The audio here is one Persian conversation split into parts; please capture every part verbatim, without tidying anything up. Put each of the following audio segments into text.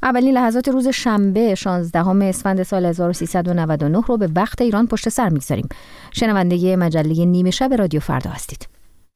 اولین لحظات روز شنبه شانزدهم اسفند سال هزار و سیصد و نود و نه رو به وقت ایران پشت سر می‌گذاریم. شنونده مجله نیمه شب رادیو فردا هستید.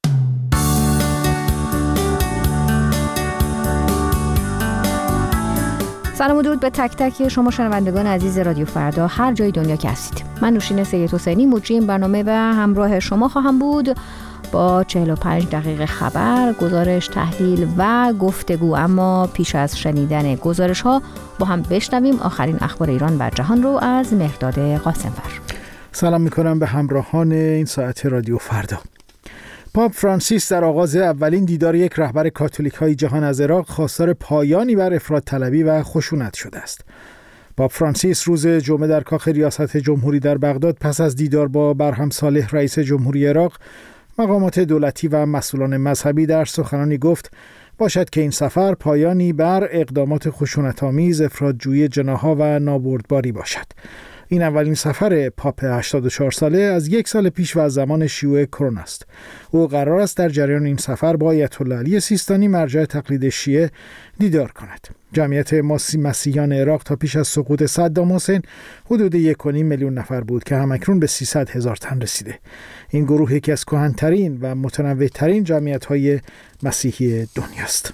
سلام و درود به تک تک شما شنوندگان عزیز رادیو فردا هر جای دنیا که هستید. من نوشین سید حسینی مجری این برنامه و همراه شما خواهم بود با چهل و پنج دقیقه خبر، گزارش، تحلیل و گفتگو. اما پیش از شنیدن گزارش ها با هم بشنویم آخرین اخبار ایران و جهان رو از مهرداد قاسم‌فر. سلام میکنم به همراهان این ساعت رادیو فردا. پاپ فرانسیس در آغاز اولین دیدار یک رهبر کاتولیک های جهان از عراق خواستار پایانی بر افراط طلبی و خشونت شده است. پاپ فرانسیس روز جمعه در کاخ ریاست جمهوری در بغداد پس از دیدار با برهم صالح رئیس جمهوری عراق، مقامات دولتی و مسئولان مذهبی در سخنانی گفت باشد که این سفر پایانی بر اقدامات خشونت‌آمیز، افراط‌جویی جناح‌ها و نابردباری باشد. این اولین سفر پاپ هشتاد و چهار ساله از یک سال پیش و از زمان شیوع کرونا است. او قرار است در جریان این سفر با آیت الله علی سیستانی مرجع تقلید شیعه دیدار کند. جمعیت مسیحیان عراق تا پیش از سقوط صدام حسین حدود یک و نیم میلیون نفر بود که همکنون به سیصد هزار تن رسیده. این گروه یکی از کهن‌ترین و متنوع‌ترین جمعیت‌های مسیحی دنیاست.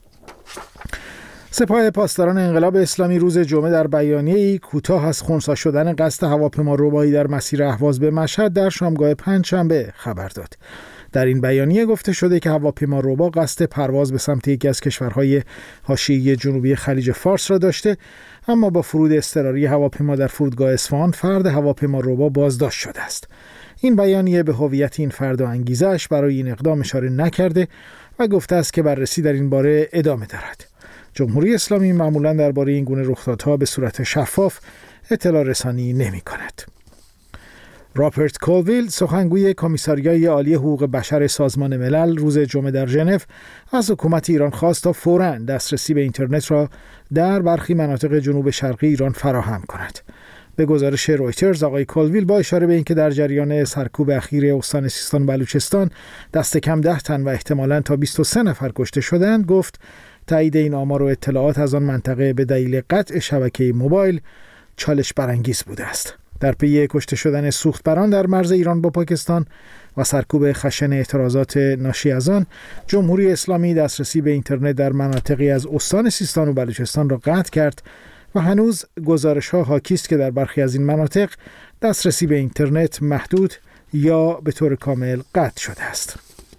سپاه پاسداران انقلاب اسلامی روز جمعه در بیانیه‌ای کوتاه از خنثی شدن قصد هواپیماربایی در مسیر اهواز به مشهد در شامگاه پنجشنبه خبر داد. در این بیانیه گفته شده که هواپیماربا قصد پرواز به سمت یکی از کشورهای حاشیه‌ای جنوبی خلیج فارس را داشته، اما با فرود اضطراری هواپیما در فرودگاه اصفهان فرد هواپیماربا بازداشت شده است. این بیانیه به هویت این فرد و انگیزه‌اش برای این اقدام اشاره نکرده و گفته است که بررسی در این باره ادامه دارد. جمهوری اسلامی معمولاً درباره این گونه رخدادها به صورت شفاف اطلاع رسانی نمی‌کند. رابرت کولویل، سخنگوی کمیساریای عالی حقوق بشر سازمان ملل، روز جمعه در ژنو از حکومت ایران خواست تا فوراً دسترسی به اینترنت را در برخی مناطق جنوب شرقی ایران فراهم کند. به گزارش رویترز، آقای کولویل با اشاره به اینکه در جریان سرکوب اخیر استان سیستان و بلوچستان دست کم ده تن و احتمالاً تا بیست و سه نفر کشته شدند، گفت تایید این آمار و اطلاعات از آن منطقه به دلیل قطع شبکه موبایل چالش برانگیز بوده است. در پی کشته شدن سوختبران در مرز ایران با پاکستان و سرکوب خشن اعتراضات ناشی از آن، جمهوری اسلامی دسترسی به اینترنت در مناطقی از استان سیستان و بلوچستان را قطع کرد و هنوز گزارش‌ها حاکی است که در برخی از این مناطق دسترسی به اینترنت محدود یا به طور کامل قطع شده است.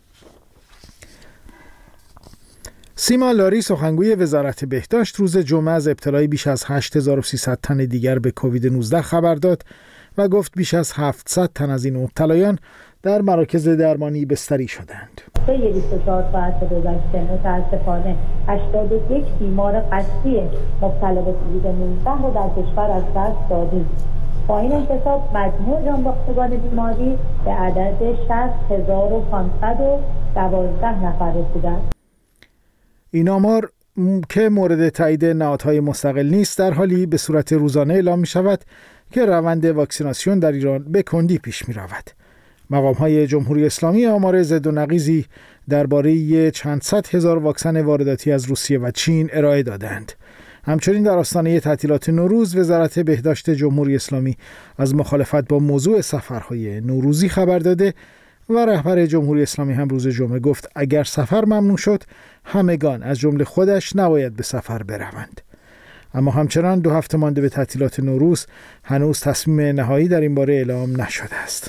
سیما لاری، سخنگوی وزارت بهداشت، روز جمعه از ابتلای بیش از هشت هزار و سیصد تن دیگر به کووید نوزده خبر داد و گفت بیش از هفتصد تن از این مبتلایان در مراکز درمانی بستری شدند. طی بیست و چهار ساعت گذشته متاسفانه هشتاد و یک بیمار قطعی مبتلا به کووید نوزده را در کشور از دست دادیم. با این انتصاب مجموع جانباختگان بیماری به عدد شصت هزار و پانصد و دوازده نفر رسیدند. این آمار که مورد تایید نهادهای مستقل نیست، در حالی به صورت روزانه اعلام می شود که روند واکسیناسیون در ایران به کندی پیش می رود. مقام‌های جمهوری اسلامی آمار ضد و نقیضی درباره چند صد هزار واکسن وارداتی از روسیه و چین ارائه دادند. همچنین در آستانه تعطیلات نوروز، وزارت بهداشت جمهوری اسلامی از مخالفت با موضوع سفرهای نوروزی خبر داده و رهبر جمهوری اسلامی هم روز جمعه گفت اگر سفر ممنوع شد، همگان از جمله خودش نباید به سفر بروند. اما همچنان دو هفته مانده به تعطیلات نوروز، هنوز تصمیم نهایی در این باره اعلام نشده است.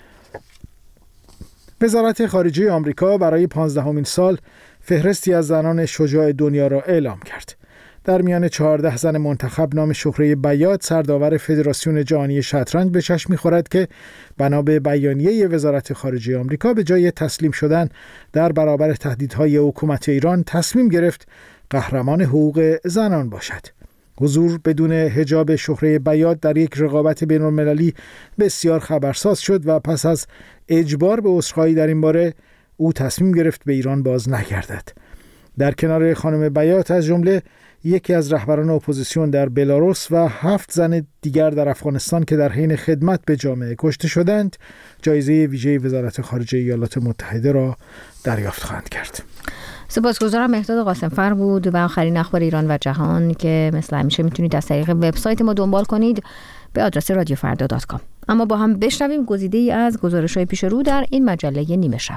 وزارت خارجه آمریکا برای پانزدهمین سال فهرستی از زنان شجاع دنیا را اعلام کرد. در میان چهارده زن منتخب نام شهره بیات، سرداور فدراسیون جهانی شطرنج، به چشم می‌خورد که بنا به بیانیه وزارت خارجه آمریکا به جای تسلیم شدن در برابر تهدیدهای حکومت ایران تصمیم گرفت قهرمان حقوق زنان باشد. حضور بدون حجاب شهره بیات در یک رقابت بین‌المللی بسیار خبرساز شد و پس از اجبار به عذرخواهی در این باره، او تصمیم گرفت به ایران باز نگردد. در کنار خانم بیات، از جمله یکی از رهبران اپوزیسیون در بلاروس و هفت زن دیگر در افغانستان که در حین خدمت به جامعه کشته شدند، جایزه ویژه وزارت خارجه ایالات متحده را دریافت خواهند کرد. سپاسگزارم. مهداد قاسمفر بود و آخرین اخبار ایران و جهان که مثل همیشه میتونید از طریق وبسایت ما دنبال کنید به آدرس رادیو فردا دات کام. اما با هم بشنویم گزیده‌ای از گزارش‌های پیش رو در این مجله نیمه شب.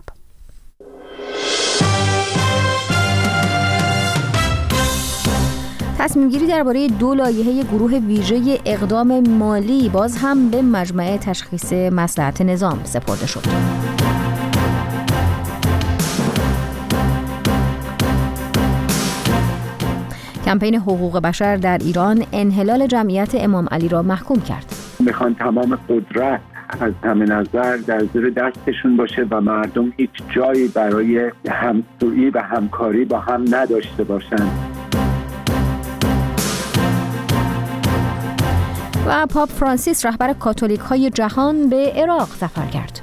تصمیم گیری درباره دو لایحه گروه ویژه اقدام مالی باز هم به مجمع تشخیص مصلحت نظام سپرده شد. کمپین حقوق بشر در ایران انحلال جمعیت امام علی را محکوم کرد. میخوان تمام قدرت از همه نظر در زیر دستشون باشه و مردم هیچ جایی برای همسویی و همکاری با هم نداشته باشند. و پاپ فرانسیس رهبر کاتولیک های جهان به عراق سفر کرد.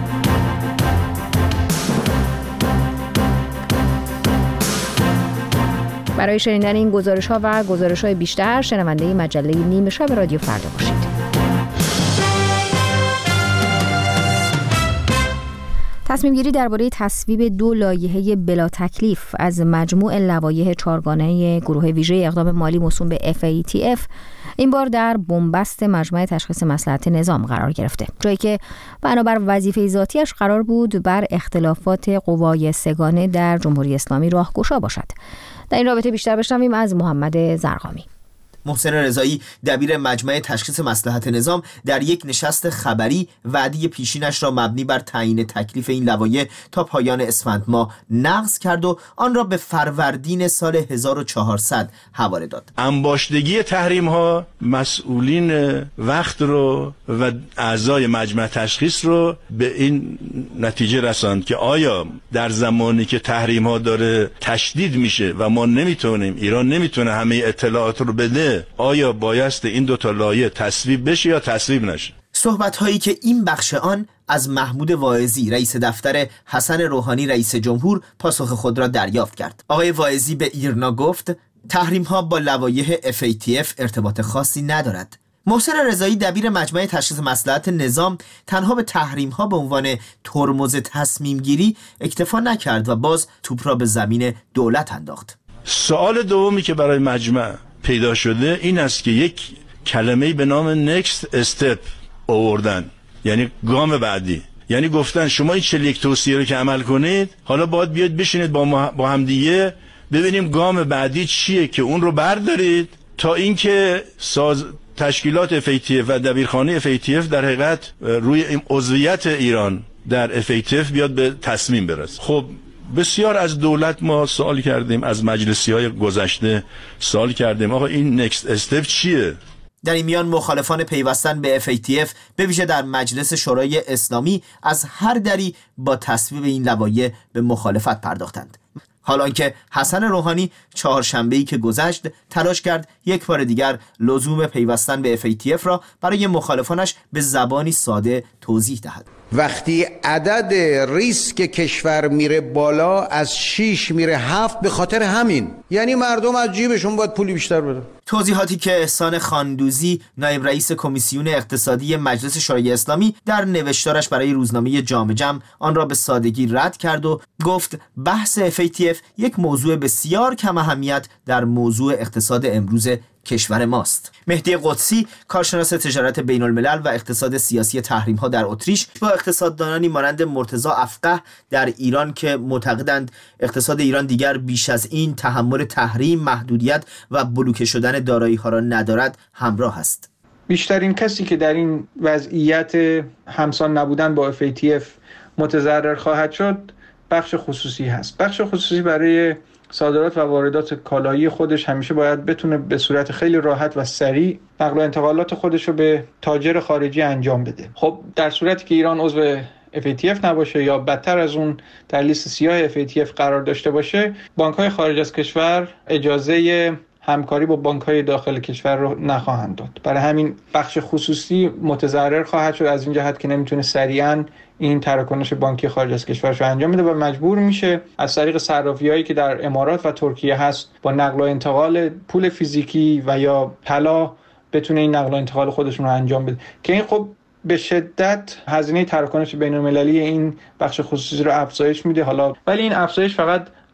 برای شنیدن این گزارش ها و گزارش های بیشتر شنونده مجله نیمه شب رادیو فردا باشید. تصمیم گیری درباره تصویب دو لایحه بلا تکلیف از مجموع لوایح چهارگانه گروه ویژه اقدام مالی موسوم به اف ای تی اف این بار در بنبست مجمع تشخیص مصلحت نظام قرار گرفته، جایی که بنابر وظیفه ذاتیش قرار بود بر اختلافات قوای سگانه در جمهوری اسلامی راهگشا باشد. در این رابطه بیشتر بشنویم از محمد زرقامی. محسن رضایی دبیر مجمع تشخیص مصلحت نظام در یک نشست خبری وعده پیشینش را مبنی بر تعیین تکلیف این لوایح تا پایان اسفند ماه نقض کرد و آن را به فروردین سال هزار و چهارصد حواله داد. انباشتگی تحریم ها مسئولین وقت رو و اعضای مجمع تشخیص رو به این نتیجه رساند که آیا در زمانی که تحریم ها داره تشدید میشه و ما نمیتونیم، ایران نمیتونه همه اطلاعات رو بده، آیا بایست این دو تا لایحه تصویب بشه یا تصویب نشه؟ صحبت هایی که این بخش آن از محمود واعظی رئیس دفتر حسن روحانی رئیس جمهور پاسخ خود را دریافت کرد. آقای واعظی به ایرنا گفت تحریم ها با لوایح اف ای تی اف ارتباط خاصی ندارد. محسن رضایی دبیر مجمع تشخیص مصلحت نظام تنها به تحریم ها به عنوان ترمز تصمیم گیری اکتفا نکرد و باز توپ را به زمین دولت انداخت. سوال دومی که برای مجمع پیدا شده این است که یک کلمه‌ای به نام next step آوردن، یعنی گام بعدی. یعنی گفتن شما این چهل و یک توصیه رو که عمل کنید، حالا باید بیاد بشینید با, ما با هم دیگه ببینیم گام بعدی چیه که اون رو بردارید تا اینکه ساز تشکیلات اف ای تی اف و دبیرخانه اف ای تی اف در حقیقت روی این عضویت ایران در اف ای تی اف بیاد به تصمیم برسه. خب بسیار از دولت ما سوال کردیم، از مجلسی‌های گذشته سوال کردیم آقا این نکست استپ چیه؟ در این میان مخالفان پیوستن به اف ای تی اف به ویژه در مجلس شورای اسلامی از هر دری با تصویب این لوایح به مخالفت پرداختند. حالان که حسن روحانی چهارشنبه‌ای که گذشت تلاش کرد یک بار دیگر لزوم پیوستن به اف ای تی اف را برای مخالفانش به زبانی ساده توضیح دهد. وقتی عدد ریسک کشور میره بالا از شش میره هفت به خاطر همین، یعنی مردم از جیبشون باید پولی بیشتر بدن. توضیحاتی که احسان خاندوزی نایب رئیس کمیسیون اقتصادی مجلس شورای اسلامی در نوشتارش برای روزنامه جامع جم آن را به سادگی رد کرد و گفت بحث اف ای تی اف یک موضوع بسیار کم اهمیت در موضوع اقتصاد امروز کشور ماست. مهدی قدسی کارشناس تجارت بین الملل و اقتصاد سیاسی تحریم ها در اتریش با اقتصاددانانی مانند مرتضی افقه در ایران که معتقدند اقتصاد ایران دیگر بیش از این تحمل تحریم، محدودیت و بلوکه شدن دارایی ها را ندارد همراه است. بیشترین کسی که در این وضعیت همسان نبودن با اف ای تی اف متضرر خواهد شد بخش خصوصی هست. بخش خصوصی برای صادرات و واردات کالایی خودش همیشه باید بتونه به صورت خیلی راحت و سریع نقل و انتقالات خودش رو به تاجر خارجی انجام بده. خب در صورتی که ایران عضو اف ای تی اف نباشه یا بدتر از اون در لیست سیاه اف ای تی اف قرار داشته باشه، بانک‌های خارج از کشور اجازه همکاری با بانک‌های داخل کشور رو نخواهند داد. برای همین بخش خصوصی متضرر خواهد شد از این جهت که نمیتونه سریعاً این تراکنش بانکی خارج از کشورش رو انجام میده و مجبور میشه از طریق صرافی‌هایی که در امارات و ترکیه هست با نقل و انتقال پول فیزیکی و یا طلا بتونه این نقل و انتقال خودشون رو انجام بده که این خب به شدت هزینه تراکنش بین‌المللی این بخش خصوصی رو افزایش میده. حالا ولی این افزایش فقط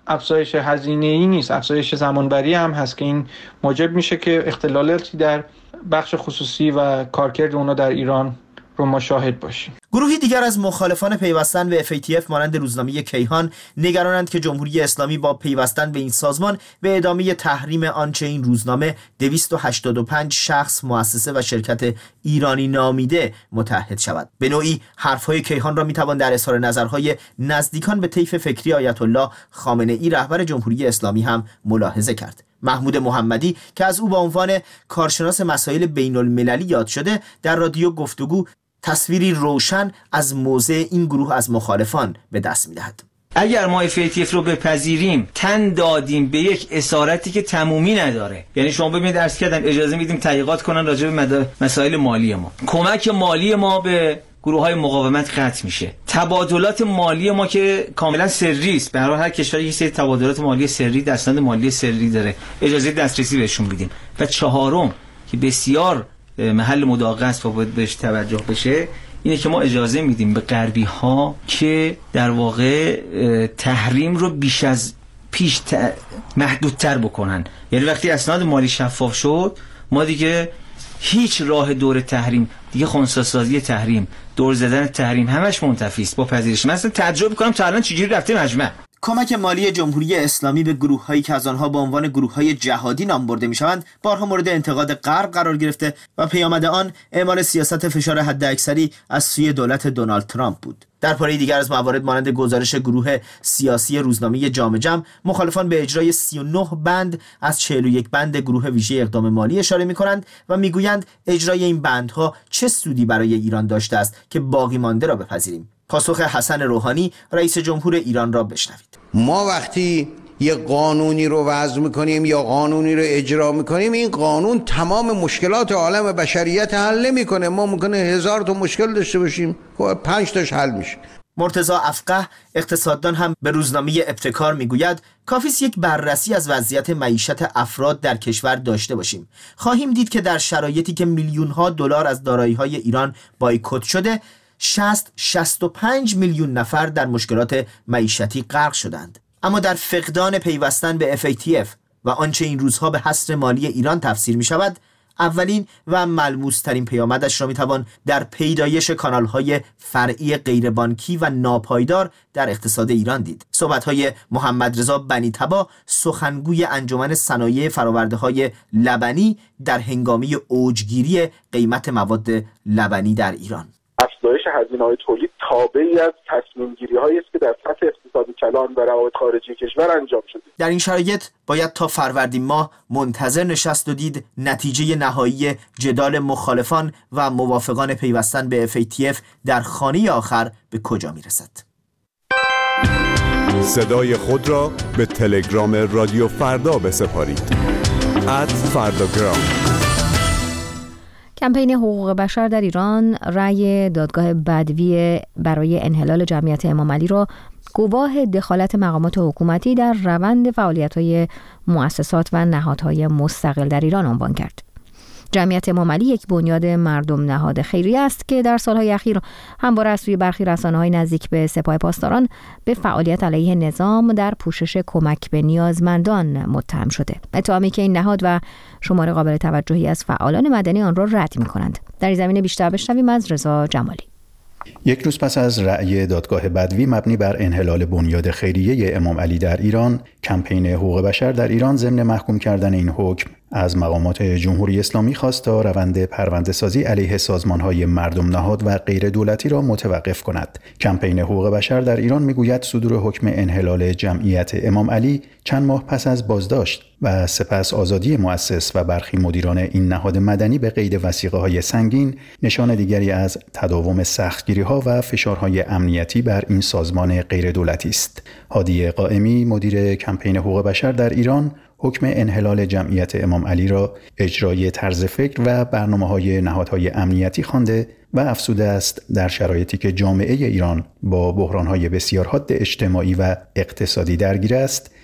افزایش هزینه‌ای نیست، افزایش زمانبری هم هست که این موجب میشه که اختلالاتی در بخش خصوصی و کارکرد اونا در ایران رو ما شاهد باشیم. گروهی دیگر از مخالفان پیوستن به اف ای تی اف مانند روزنامه کیهان نگرانند که جمهوری اسلامی با پیوستن به این سازمان به ادامه تحریم آنچه این روزنامه دویست و هشتاد و پنج شخص، مؤسسه و شرکت ایرانی نامیده متحد شود. به نوعی حرفهای کیهان را میتوان در اظهار نظرهای نزدیکان به طیف فکری آیت الله خامنه ای رهبر جمهوری اسلامی هم ملاحظه کرد. محمود محمدی که از او با عنوان کارشناس مسائل بین المللی یاد شده، در رادیو گفتگو تصویری روشن از موضع این گروه از مخالفان به دست می‌دهد. اگر ما اف ای تی اف رو بپذیریم، تن دادیم به یک اسارتی که تمومی نداره. یعنی شما ببینید عرض کردم اجازه میدیم تحقیقات کنن راجع به مسائل مالی ما، کمک مالی ما به گروه‌های مقاومت قطع میشه، تبادلات مالی ما که کاملا سری است، به هر حال هر کشوری یک سری تبادلات مالی سری، دستمزد مالی سری داره، اجازه دسترسی بهشون میدیم. و چهارم که بسیار محل مداقه است و باید بهش توجه بشه، اینه که ما اجازه میدیم به غربی ها که در واقع تحریم رو بیش از پیش ت... محدودتر بکنن. یعنی وقتی اسناد مالی شفاف شد، ما دیگه هیچ راه دور تحریم، دیگه خنثی‌سازی تحریم، دور زدن تحریم همش منتفی است با پذیرش. مثلا تعجب می‌کنم تا الان چجوری رفته مجمع. کمک مالی جمهوری اسلامی به گروه‌هایی که از آنها با عنوان گروه‌های جهادی نام برده می‌شوند بارها مورد انتقاد غرب قرار گرفته و پیامد آن اعمال سیاست فشار حداکثری از سوی دولت دونالد ترامپ بود. در پاره دیگر از موارد مانند گزارش گروه سیاسی روزنامه جامع جم، مخالفان به اجرای سی و نه بند از چهل و یک بند گروه ویژه اقدام مالی اشاره می‌کنند و می‌گویند اجرای این بندها چه سودی برای ایران داشته است که باقی مانده را بپذیریم. پاسخ حسن روحانی رئیس جمهور ایران را بشنوید. ما وقتی یه قانونی رو وضع میکنیم یا قانونی رو اجرا میکنیم، این قانون تمام مشکلات عالم بشریت حل نمیکنه. ما ممکنه هزار تا مشکل داشته باشیم، پنج تاش حل میشه. مرتضی افقه اقتصاددان هم به روزنامه ابتکار میگوید کافی است یک بررسی از وضعیت معیشت افراد در کشور داشته باشیم. خواهیم دید که در شرایطی که میلیون ها دلار از دارایی‌های ایران بایکوت شده، شصت شصت و پنج میلیون نفر در مشکلات معیشتی غرق شدند. اما در فقدان پیوستن به اف ای تی اف و آنچه این روزها به حصر مالی ایران تفسیر می شود، اولین و ملموس‌ترین پیامدش را می توان در پیدایش کانال‌های فرعی غیربانکی و ناپایدار در اقتصاد ایران دید. صحبت‌های محمد رضا بنی تبا، سخنگوی انجمن صنایع فرآورده‌های لبنی در هنگامه اوجگیری قیمت مواد لبنی در ایران. افزایش هزینه‌های تولید تابعی از تصمیم‌گیری‌هایی است که در سطح اقتصاد کلان و روابط خارجی کشور انجام شده. در این شرایط باید تا فروردین ماه منتظر نشست و دید نتیجه نهایی جدال مخالفان و موافقان پیوستن به اف ای تی اف در خانه آخر به کجا میرسد. صدای خود را به تلگرام رادیو فردا بسپارید. ات فرداگرام. کمپین حقوق بشر در ایران رأی دادگاه بدوی برای انحلال جمعیت امام علی را گواه دخالت مقامات حکومتی در روند فعالیت‌های مؤسسات و نهادهای مستقل در ایران عنوان کرد. جمعیت امام علی یک بنیاد مردم نهاد خیریه است که در سالهای اخیر همواره از سوی برخی رسانه‌های نزدیک به سپاه پاسداران به فعالیت علیه نظام در پوشش کمک به نیازمندان متهم شده. اتهامی که این نهاد و شمار قابل توجهی از فعالان مدنی آن را رد می‌کنند. در این زمینه بیشتر بشنویم از رضا جمالی. یک روز پس از رأی دادگاه بدوی مبنی بر انحلال بنیاد خیریه امام علی در ایران، کمپین حقوق بشر در ایران ضمن محکوم کردن این حکم از مقامات جمهوری اسلامی خواست تا روند پرونده‌سازی علیه سازمان‌های مردم نهاد و غیر دولتی را متوقف کند. کمپین حقوق بشر در ایران میگوید صدور حکم انحلال جمعیت امام علی چند ماه پس از بازداشت و سپس آزادی مؤسس و برخی مدیران این نهاد مدنی به قید وثیقه‌های سنگین نشان دیگری از تداوم سختگیری‌ها و فشارهای امنیتی بر این سازمان غیر دولتی است. هادی قائمی، مدیر کمپین حقوق بشر در ایران، حکم انحلال جمعیت امام علی را اجرای طرز فکر و برنامه‌های نهادهای امنیتی خوانده و افزوده است در شرایطی که جامعه ایران با بحران‌های بسیار حاد اجتماعی و اقتصادی درگیر است،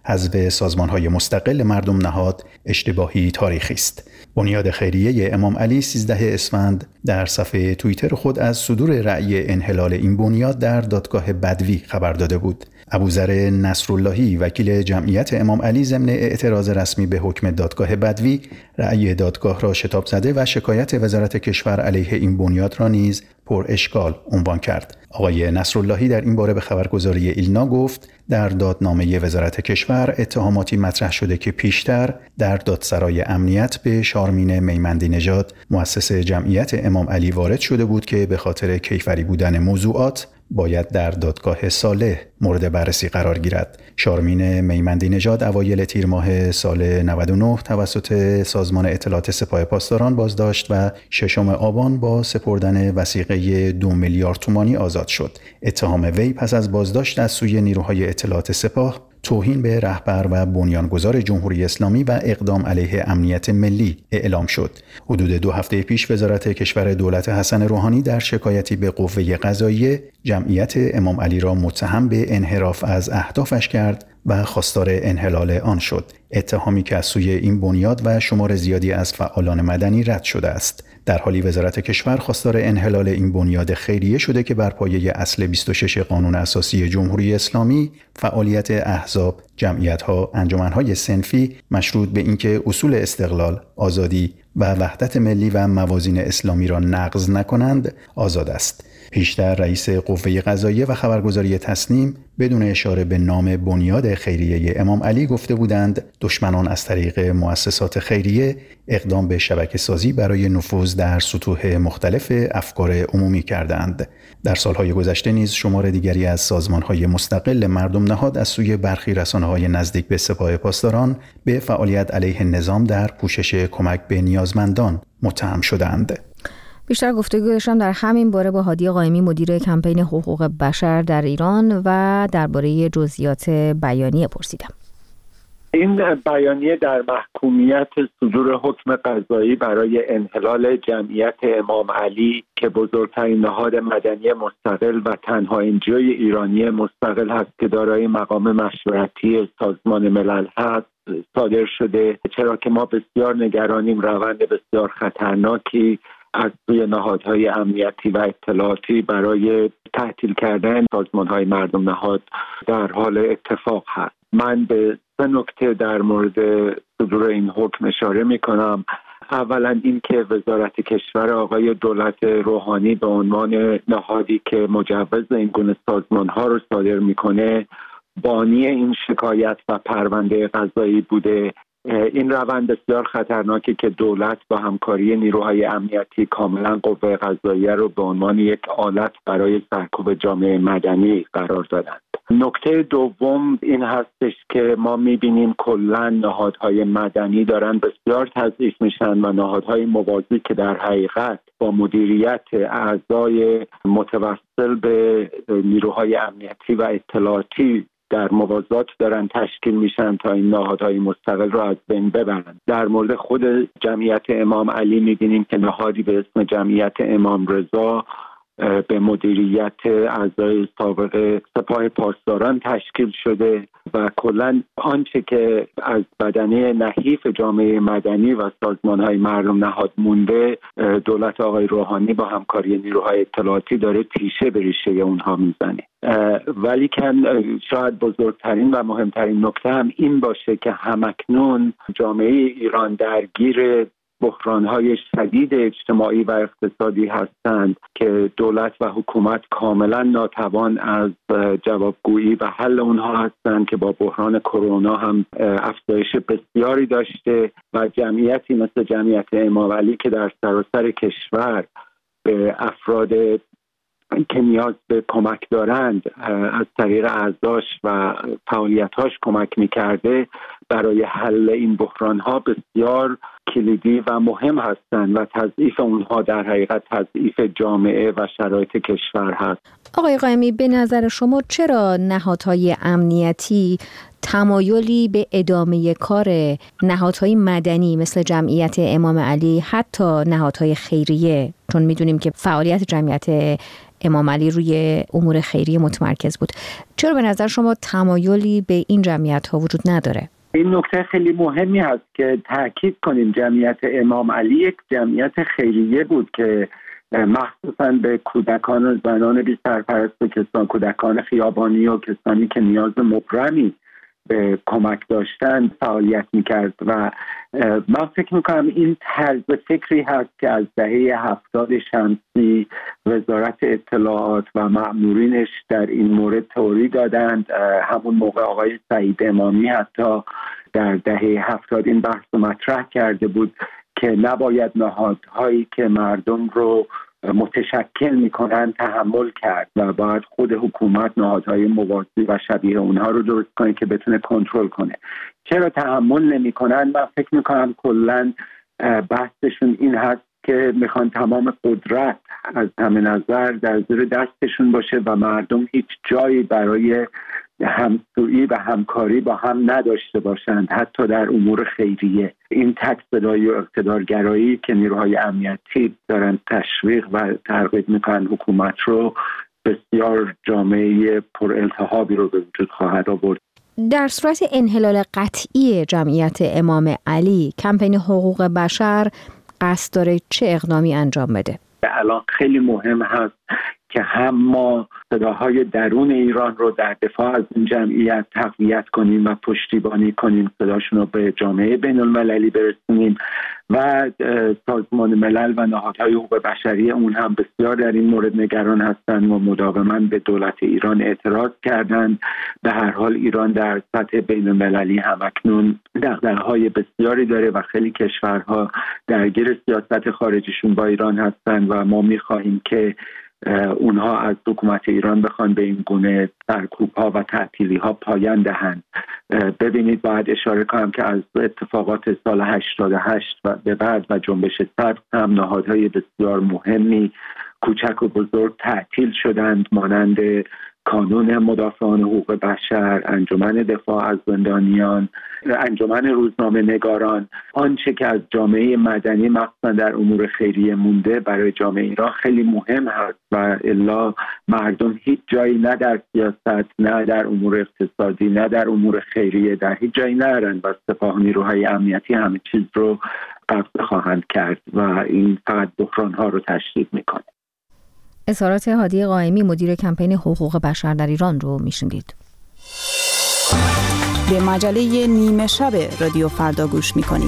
حذف سازمان‌های مستقل مردم نهاد اشتباهی تاریخی است. بنیاد خیریه امام علی سیزده اسفند در صفحه توییتر خود از صدور رأی انحلال این بنیاد در دادگاه بدوی خبر داده بود. ابوذر نصراللهی وکیل جمعیت امام علی ضمن اعتراض رسمی به حکم دادگاه بدوی رأی دادگاه را شتاب زده و شکایت وزارت کشور علیه این بنیاد را نیز پر اشکال عنوان کرد. آقای نصراللهی در این باره به خبرگزاری ایلنا گفت در دادنامه وزارت کشور اتهاماتی مطرح شده که پیشتر در دادسرای امنیت به شارمین میمندی نژاد مؤسس جمعیت امام علی وارد شده بود که به خاطر کیفری بودن موضوعات باید در دادگاه صالح مورد بررسی قرار گیرد. شارمین میمندی نژاد اوایل تیر ماه سال نود و نه توسط سازمان اطلاعات سپاه پاسداران بازداشت و ششم آبان با سپردن وثیقه دو میلیارد تومانی آزاد شد. اتهام وی پس از بازداشت از سوی نیروهای اطلاعات سپاه توهین به رهبر و بنیانگذار جمهوری اسلامی و اقدام علیه امنیت ملی اعلام شد. حدود دو هفته پیش وزارت کشور دولت حسن روحانی در شکایتی به قوه قضاییه جمعیت امام علی را متهم به انحراف از اهدافش کرد و خواستار انحلال آن شد. اتهامی که از سوی این بنیاد و شمار زیادی از فعالان مدنی رد شده است. در حالی وزارت کشور خواستار انحلال این بنیاد خیریه شده که بر پایه اصل بیست و شش قانون اساسی جمهوری اسلامی فعالیت احزاب، جمعیت‌ها، انجمن‌های صنفی مشروط به اینکه اصول استقلال، آزادی و وحدت ملی و موازین اسلامی را نقض نکنند آزاد است. پیشتر رئیس قوه قضاییه و خبرگزاری تسنیم بدون اشاره به نام بنیاد خیریه امام علی گفته بودند دشمنان از طریق مؤسسات خیریه اقدام به شبکه سازی برای نفوذ در سطوح مختلف افکار عمومی کردند. در سالهای گذشته نیز شمار دیگری از سازمانهای مستقل مردم نهاد از سوی برخی رسانه‌های نزدیک به سپاه پاسداران به فعالیت علیه نظام در کوشش کمک به نیازمندان متهم شدند. بیشتر گفتگو داشتم در همین باره با هادی قائمی مدیر کمپین حقوق بشر در ایران و درباره جزئیات بیانیه پرسیدم. این بیانیه در محکومیت صدور حکم قضایی برای انحلال جمعیت امام علی که بزرگترین نهاد مدنی مستقل و تنها انجیوی ایرانی مستقل هست که دارای مقام مشورتی سازمان ملل هست صادر شده، چرا که ما بسیار نگرانیم روند بسیار خطرناکی از سوی نهادهای امنیتی و اطلاعاتی برای تعطیل کردن سازمان‌های مردم نهاد در حال اتفاق هست. من به سه نکته در مورد صدور این حکم اشاره می‌کنم. اولا این که وزارت کشور آقای دولت روحانی به عنوان نهادی که مجوز این گونه سازمان‌ها رو صادر می‌کنه بانی این شکایت و پرونده قضایی بوده. این روند بسیار خطرناکی که دولت با همکاری نیروهای امنیتی کاملا قوه قضاییه رو به عنوان یک آلت برای سرکوب جامعه مدنی قرار دادند. نکته دوم این هستش که ما میبینیم کلا نهادهای مدنی دارن بسیار تضعیف میشن و نهادهای موازی که در حقیقت با مدیریت اعضای متوسل به نیروهای امنیتی و اطلاعاتی در موازات دارن تشکیل میشن تا این نهادهای مستقل رو از بین ببرن. در مورد خود جمعیت امام علی میبینیم که نهادی به اسم جمعیت امام رضا به مدیریت اعضای سابق سپاه پاسداران تشکیل شده و کلا آنچه که از بدنه نحیف جامعه مدنی و سازمان‌های مردم نهاد مونده دولت آقای روحانی با همکاری نیروهای اطلاعاتی داره تیشه به ریشه اونها میزنه. ولی که شاید بزرگترین و مهمترین نکته هم این باشه که همکنون جامعه ایران درگیر بحران‌های شدید اجتماعی و اقتصادی هستند که دولت و حکومت کاملا ناتوان از جوابگویی و حل اونها هستند که با بحران کرونا هم افزایش بسیاری داشته و جمعیتی مثل جمعیت امام علی که در سراسر کشور به افراد که نیاز به کمک دارند از طریق اعضاش و فعالیتاش کمک می‌کرده برای حل این بحران‌ها بسیار کلیدی و مهم هستند و تضعیف اونها در حقیقت تضعیف جامعه و شرایط کشور هست. آقای قائمی به نظر شما چرا نهادهای امنیتی تمایلی به ادامه کار نهادهای مدنی مثل جمعیت امام علی حتی نهادهای خیریه، چون میدونیم که فعالیت جمعیت امام علی روی امور خیریه متمرکز بود. چرا به نظر شما تمایلی به این جمعیت ها وجود نداره؟ این نکته خیلی مهمی هست که تاکید کنیم. جمعیت امام علی یک جمعیت خیریه بود که مخصوصاً به کودکان و زنان بی سرپرست و کسان کودکان خیابانی و کسانی که نیاز مبرمی به کمک داشتن فعالیت میکرد و من فکر میکنم این طرز فکری هست که از دهه هفتاد شمسی وزارت اطلاعات و مأمورینش در این مورد توضیح دادند. همون موقع آقای سعید امامی حتی در دهه هفتاد این بحث رو مطرح کرده بود که نباید نهادهایی که مردم رو متشکل میکنن تحمل کرد و باید خود حکومت نهادهای موازی و شبیه اونها رو درست کنه که بتونه کنترل کنه. چرا تحمل نمیکنن؟ من فکر میکنم کلا بحثشون این هست که میخوان تمام قدرت از همه نظر در زیر دستشون باشه و مردم هیچ جایی برای همسویی و همکاری با هم نداشته باشند، حتی در امور خیریه. این تک صدایی و اقتدارگرایی که نیروهای امنیتی دارن تشویق و ترغیب میکنن حکومت رو، بسیار جامعه پر التهابی رو به وجود خواهد آورد. در صورت انحلال قطعی جمعیت امام علی، کمپین حقوق بشر قصد داره چه اقدامی انجام بده؟ الان خیلی مهم هست که هم ما صداهای درون ایران رو در دفاع از این جمعیت تقویت کنیم و پشتیبانی کنیم، صداشون رو به جامعه بین المللی برسونیم و سازمان ملل و نهادهای حقوق بشری اون هم بسیار در این مورد نگران هستند و مداوما به دولت ایران اعتراض کردند. به هر حال ایران در سطح بین المللی همکنون دغدغه‌های بسیاری داره و خیلی کشورها درگیر سیاست خارجیشون با ایران هستند و ما می‌خواهیم که اونها از حکومت ایران بخوان به این گونه سرکوب‌ها و تعطیلی‌ها پایان دهند. ببینید، باید اشاره کنم که از اتفاقات سال هشتاد و هشت و به بعد و جنبش سبز هم نهادهای بسیار مهمی کوچک و بزرگ تعطیل شدند، مانند کانون مدافعان حقوق بشر، انجمن دفاع از زندانیان، انجمن روزنامه نگاران. آنچه که از جامعه مدنی مخصوصا در امور خیریه مونده برای جامعه ایران خیلی مهم هست و الا مردم هیچ جایی نه در سیاست، نه در امور اقتصادی، نه در امور خیریه در هیچ جایی نرن و سپاه نیروهای امنیتی همه چیز رو قبض خواهند کرد و این فقط بحران‌ها رو تشدید میکنه. اظهارات هادی قائمی، مدیر کمپین حقوق بشر در ایران رو میشنیدید. به مجله نیمه شب رادیو فردا گوش میکنید.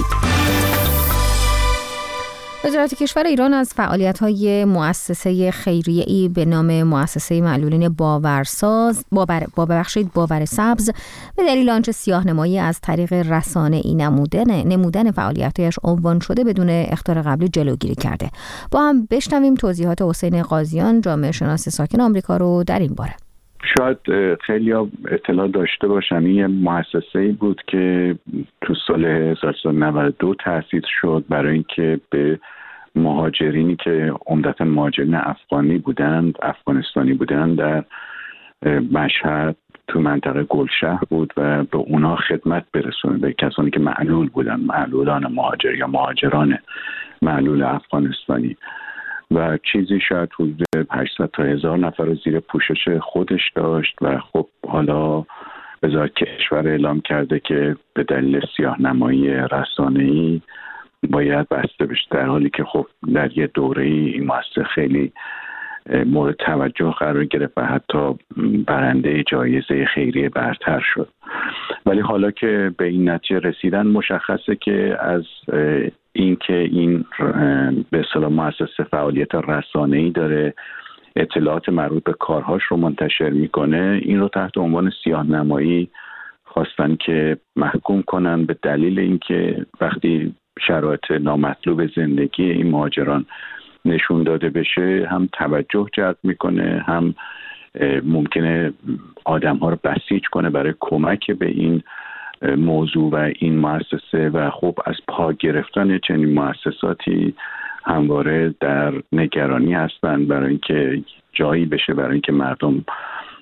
وزارت کشور ایران از فعالیت‌های مؤسسه خیریه‌ای به نام مؤسسه معلولین باورساز باور با ببخشید باور سبز به دلیل آنچه سیاه‌نمایی از طریق رسانه‌ای نمودن نمودن فعالیت‌هایش عنوان شده بدون اخطار قبلی جلوگیری کرده. با هم بشنویم توضیحات حسین قاضیان، جامعه شناس ساکن آمریکا رو در این باره. شاید خیلی ها اطلاع داشته باشن این مؤسسه‌ای بود که تو سال هزار و سیصد و نود و دو تأسیس شد برای اینکه به مهاجرینی که عمدتاً مهاجرین افغانی بودند، افغانستانی بودند، در مشهد تو منطقه گلشهر بود و به اونا خدمت برسونه، به کسانی که معلول بودن، معلولان مهاجر یا مهاجران معلول افغانستانی. و چیزی شاید حدود هشتصد تا هزار نفر رو زیر پوشش خودش داشت و خب حالا وزارت کشور اعلام کرده که به دلیل سیاه‌نمایی رسانه‌ای باید بسته بشه، در حالی که خب در یه دوره‌ای این مؤسسه خیلی مورد توجه قرار گرفت و حتی برنده جایزه خیریه برتر شد. ولی حالا که به این نتیجه رسیدن، مشخصه که از اینکه این به اصطلاح مؤسسه فعالیت رسانه‌ای داره، اطلاعات مربوط به کارهاش رو منتشر میکنه، این رو تحت عنوان سیاه‌نمایی خواستن که محکوم کنن، به دلیل اینکه وقتی شرایط نامطلوب زندگی این مهاجران نشون داده بشه، هم توجه جلب میکنه، هم ممکنه آدم ها رو بسیج کنه برای کمک به این موضوع و این مؤسسه. و خب از پا گرفتن چنین مؤسساتی همواره در نگرانی هستند برای اینکه جایی بشه برای اینکه مردم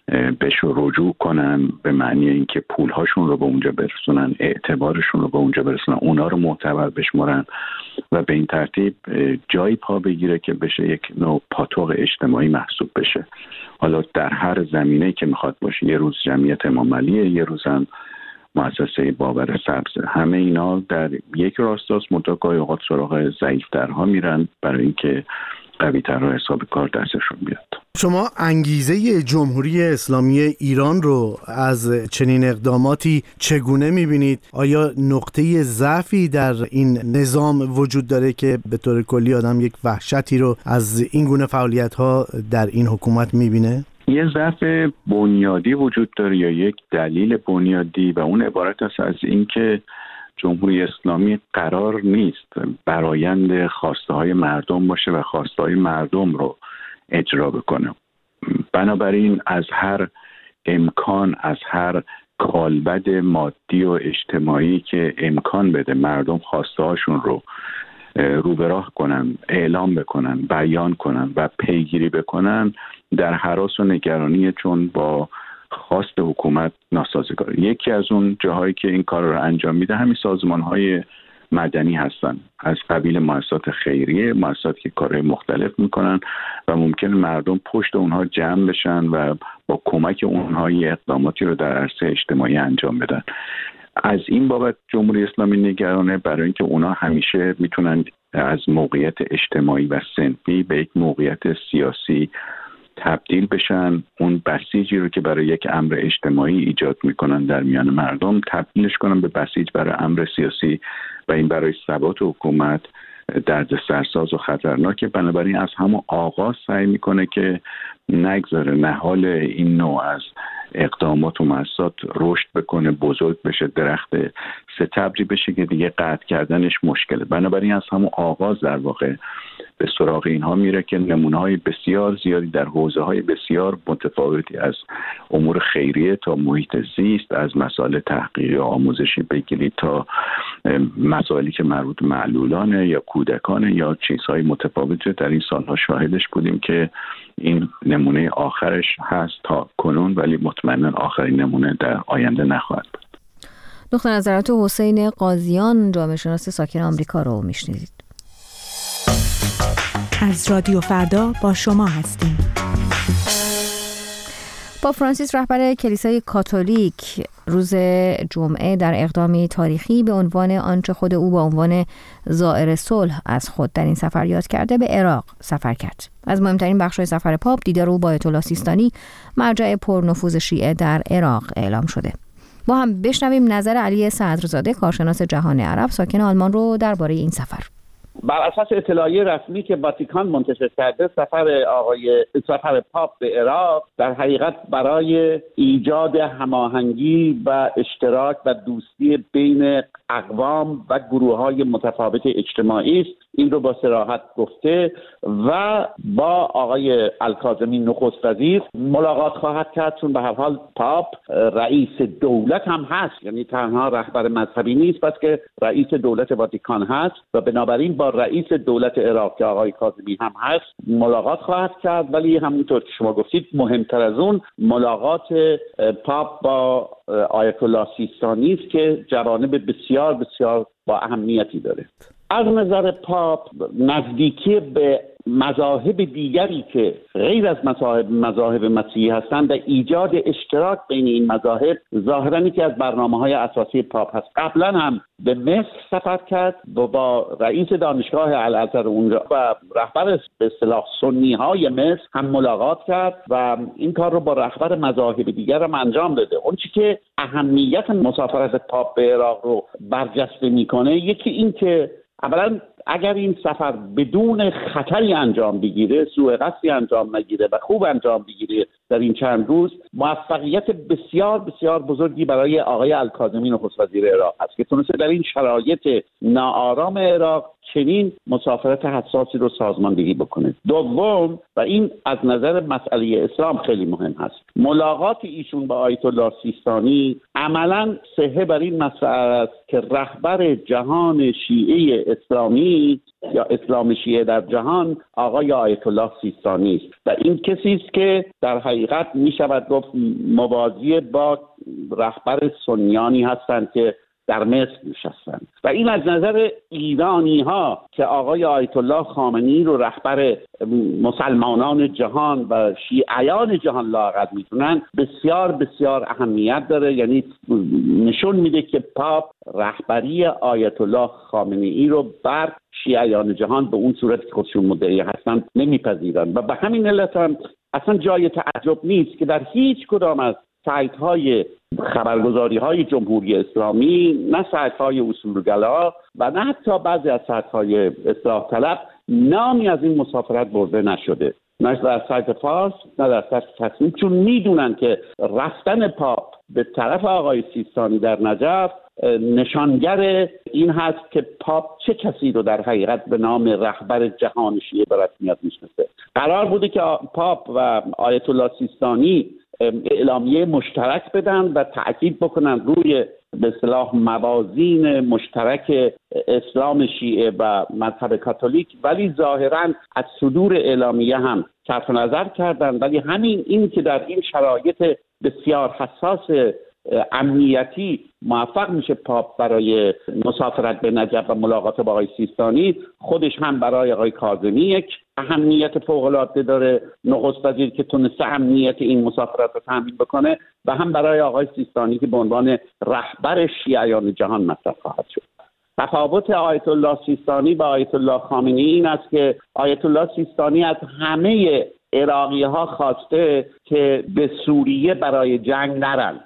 بهش رجوع کنن، به معنی اینکه پولهاشون رو به اونجا برسونن، اعتبارشون رو به اونجا برسونن، اونا رو معتبر بشمارن و به این ترتیب جایی پا بگیره که بشه یک نوع پاتوق اجتماعی محسوب بشه. حالا در هر زمینه‌ای که میخواد باشه، یه روز جمعیت امام علیه، یه روز هم مؤسسه بابر سبز، همه اینا در یک راستاست، منتها گاهی اوقات سراغ ضعیف‌ترها میرن برای اینکه قوی‌تر رو حساب کار دستشون بیاد. شما انگیزه جمهوری اسلامی ایران رو از چنین اقداماتی چگونه می‌بینید؟ آیا نقطه ضعفی در این نظام وجود داره که به طور کلی آدم یک وحشتی رو از این گونه فعالیت‌ها در این حکومت می‌بینه؟ یه ضعف بنیادی وجود داره یا یک دلیل بنیادی و اون عبارت است از اینکه جمهوری اسلامی قرار نیست برآیند خواسته های مردم باشه و خواسته های مردم رو اجرا بکنه. بنابراین از هر امکان، از هر کالبد مادی و اجتماعی که امکان بده مردم خواسته هاشون رو رو به راه کنن، اعلام بکنن، بیان کنن و پیگیری بکنن، در هراس و نگرانی چون با خواست حکومت ناسازگار. یکی از اون جاهایی که این کار رو انجام میده همین سازمان‌های مدنی هستن، از قبیل مؤسسات خیریه، مؤسساتی که کارهای مختلف میکنن و ممکن مردم پشت اونها جمع بشن و با کمک اونها یه اقداماتی رو در عرصه اجتماعی انجام بدن. از این بابت جمهوری اسلامی نگرانه، برای اینکه اونا همیشه میتونن از موقعیت اجتماعی و صنفی به یک موقعیت سیاسی تبدیل بشن، اون بسیجی رو که برای یک امر اجتماعی ایجاد میکنن در میان مردم تبدیلش کنن به بسیج برای امر سیاسی و این برای ثبات حکومت دردسرساز و خطرناکه. بنابراین از همون آغاز سعی میکنه که نگذاره نهال این نوع از اقدامات و مؤسسات رشد بکنه، بزرگ بشه، درخت ستبری بشه که دیگه قطع کردنش مشکله. بنابراین از همون آغاز در واقع به سراغ اینها میره که نمونه‌های بسیار زیادی در حوزه‌های بسیار متفاوتی، از امور خیریه تا محیط زیست، از مسائل تحقیقی و آموزشی بگیرید تا مسائلی که مربوط به معلولانه یا کودکانه یا چیزهای متفاوتی در این سالها شاهدش بودیم که این نمونه آخرش هست تا کنون، ولی مطمئنا آخرین نمونه در آینده نخواهد بود. نقطه نظرات حسین قاضیان، جامعه شناس ساکن آمریکا رو میشنیدید. از رادیو فردا با شما هستیم. پاپ فرانسیس رهبر کلیسای کاتولیک روز جمعه در اقدامی تاریخی به عنوان آنچه خود او با عنوان زائر صلح از خود در این سفر یاد کرده به عراق سفر کرد. از مهمترین بخش‌های سفر پاپ دیدار او با آیت الله سیستانی، مرجع پرنفوذ شیعه در عراق اعلام شده. با هم بشنویم نظر علی صدرزاده، کارشناس جهان عرب ساکن آلمان رو درباره این سفر. بر اساس اطلاعیه رسمی که واتیکان منتشر کرده، سفر آقای سفر پاپ به عراق در حقیقت برای ایجاد هماهنگی و اشتراک و دوستی بین اقوام و گروه‌های متفاوت اجتماعی است. این رو با صراحت گفته و با آقای الکاظمی نخست وزیر ملاقات خواهد کرد، چون به هر حال پاپ رئیس دولت هم هست، یعنی تنها رهبر مذهبی نیست، بس که رئیس دولت واتیکان هست و بنابراین با رئیس دولت عراق که آقای کاظمی هم هست ملاقات خواهد کرد. ولی همونطور که شما گفتید مهمتر از اون ملاقات پاپ با آیت الله سیستانی است که جوانب بسیار بسیار با اهمیتی داره. از نظر پاپ نزدیکی به مذاهب دیگری که غیر از مذاهب مذاهب مسیحی هستند و ایجاد اشتراک بین این مذاهب ظاهراً یکی از برنامه‌های اساسی پاپ هست. قبلا هم به مصر سفر کرد و با رئیس دانشگاه الازهر اونجا و رهبر به اصطلاح سنی‌های مصر هم ملاقات کرد و این کار رو با رهبر مذاهب دیگر هم انجام داده. اون چیزی که اهمیت مسافرت پاپ به عراق رو برجسته می‌کنه یکی این که اولا اگر این سفر بدون خطری انجام بگیره، سوء قصدی انجام نگیره و خوب انجام بگیره در این چند روز، موفقیت بسیار بسیار بزرگی برای آقای الکاظمی نخست وزیر عراق است که تونسته در این شرایط ناآرام عراق چنین مسافرت حساسی رو سازماندهی بکنه. دوم، و این از نظر مسئله اسلام خیلی مهم هست، ملاقات ایشون با آیت الله سیستانی عملاً صحه بر این مسئله است که رهبر جهان شیعه اسلامی یا اسلام شیعه در جهان آقای آیت الله سیستانی است و این کسی است که در حقیقت می شود گفت موازی با رهبر سنیانی هستند که در مصر نشستند و این از نظر ایرانی ها که آقای آیت الله خامنه‌ای رو رهبر مسلمانان جهان و شیعیان جهان لااقل میتونن بسیار بسیار اهمیت داره. یعنی نشون میده که پاپ رهبری آیت الله خامنه‌ای رو بر شیعیان جهان به اون صورت که خودشون مدعی هستن نمیپذیرن و به همین علت هم اصلا جای تعجب نیست که در هیچ کدام از سایت های خبرگزاری های جمهوری اسلامی، نه سایت های اصولگرا و نه حتی بعضی از سایت های اصلاح طلب نامی از این مسافرت برده نشده، نه در سایت فارس نه در سایت تصمیم، چون میدونن که رفتن پاپ به طرف آقای سیستانی در نجف نشانگر این هست که پاپ چه کسی رو در حقیقت به نام رهبر جهان شیعه به رسمیت میشناسه. قرار بوده که پاپ و آیت الله سیستانی اعلامیه مشترک بدن و تأکید بکنن روی به اصطلاح موازین مشترک اسلام شیعه و مذهب کاتولیک، ولی ظاهراً از صدور اعلامیه هم صرف نظر کردن. ولی همین این که در این شرایط بسیار حساس امنیتی موفق میشه پاپ برای مسافرت به نجف و ملاقات با آقای سیستانی، خودش هم برای آقای کاظمی یک اهمیت فوق‌العاده داره، نخست وزیر که تونسته امنیت این مسافرت رو تامین بکنه، و هم برای آقای سیستانی که به عنوان رهبر شیعیان جهان مطرح خواهد شد. تفاوت آیت الله سیستانی با آیت الله خامنه‌ای این است که آیت الله سیستانی از همه عراقی ها خواسته که به سوریه برای جنگ نرن.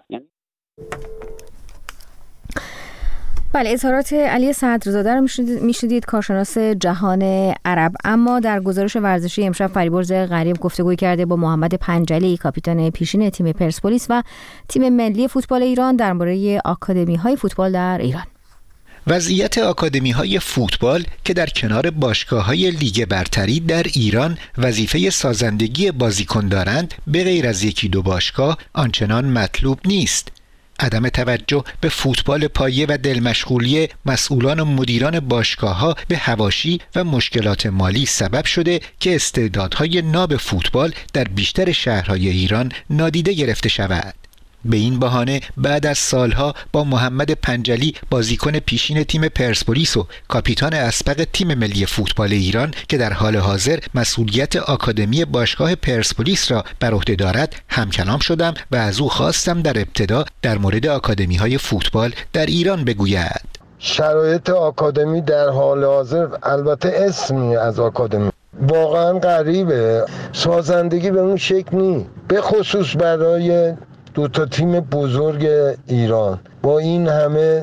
بله، اظهارات علی صدرزاده رو میشنیدید، کارشناس جهان عرب. اما در گزارش ورزشی امشب فریبرز غریب گفتگوی کرده با محمد پنجلی، کاپیتان پیشین تیم پرسپولیس و تیم ملی فوتبال ایران درباره آکادمی‌های فوتبال در ایران. وضعیت آکادمی‌های فوتبال که در کنار باشگاه‌های لیگ برتری در ایران وظیفه سازندگی بازیکن دارند، به غیر از یکی دو باشگاه آنچنان مطلوب نیست. عدم توجه به فوتبال پایه و دلمشغولی مسئولان و مدیران باشگاه‌ها به حواشی و مشکلات مالی سبب شده که استعدادهای ناب فوتبال در بیشتر شهرهای ایران نادیده گرفته شود. به این بهانه بعد از سالها با محمد پنجلی، بازیکن پیشین تیم پرسپولیس و کاپیتان اسبق تیم ملی فوتبال ایران که در حال حاضر مسئولیت آکادمی باشگاه پرسپولیس را بر عهده دارد، همکلام شدم و از او خواستم در ابتدا در مورد آکادمی‌های فوتبال در ایران بگوید. شرایط آکادمی در حال حاضر، البته اسمی از آکادمی واقعا غریبه، سازندگی به اون شکل نیست، به خصوص برای دو تا تیم بزرگ ایران با این همه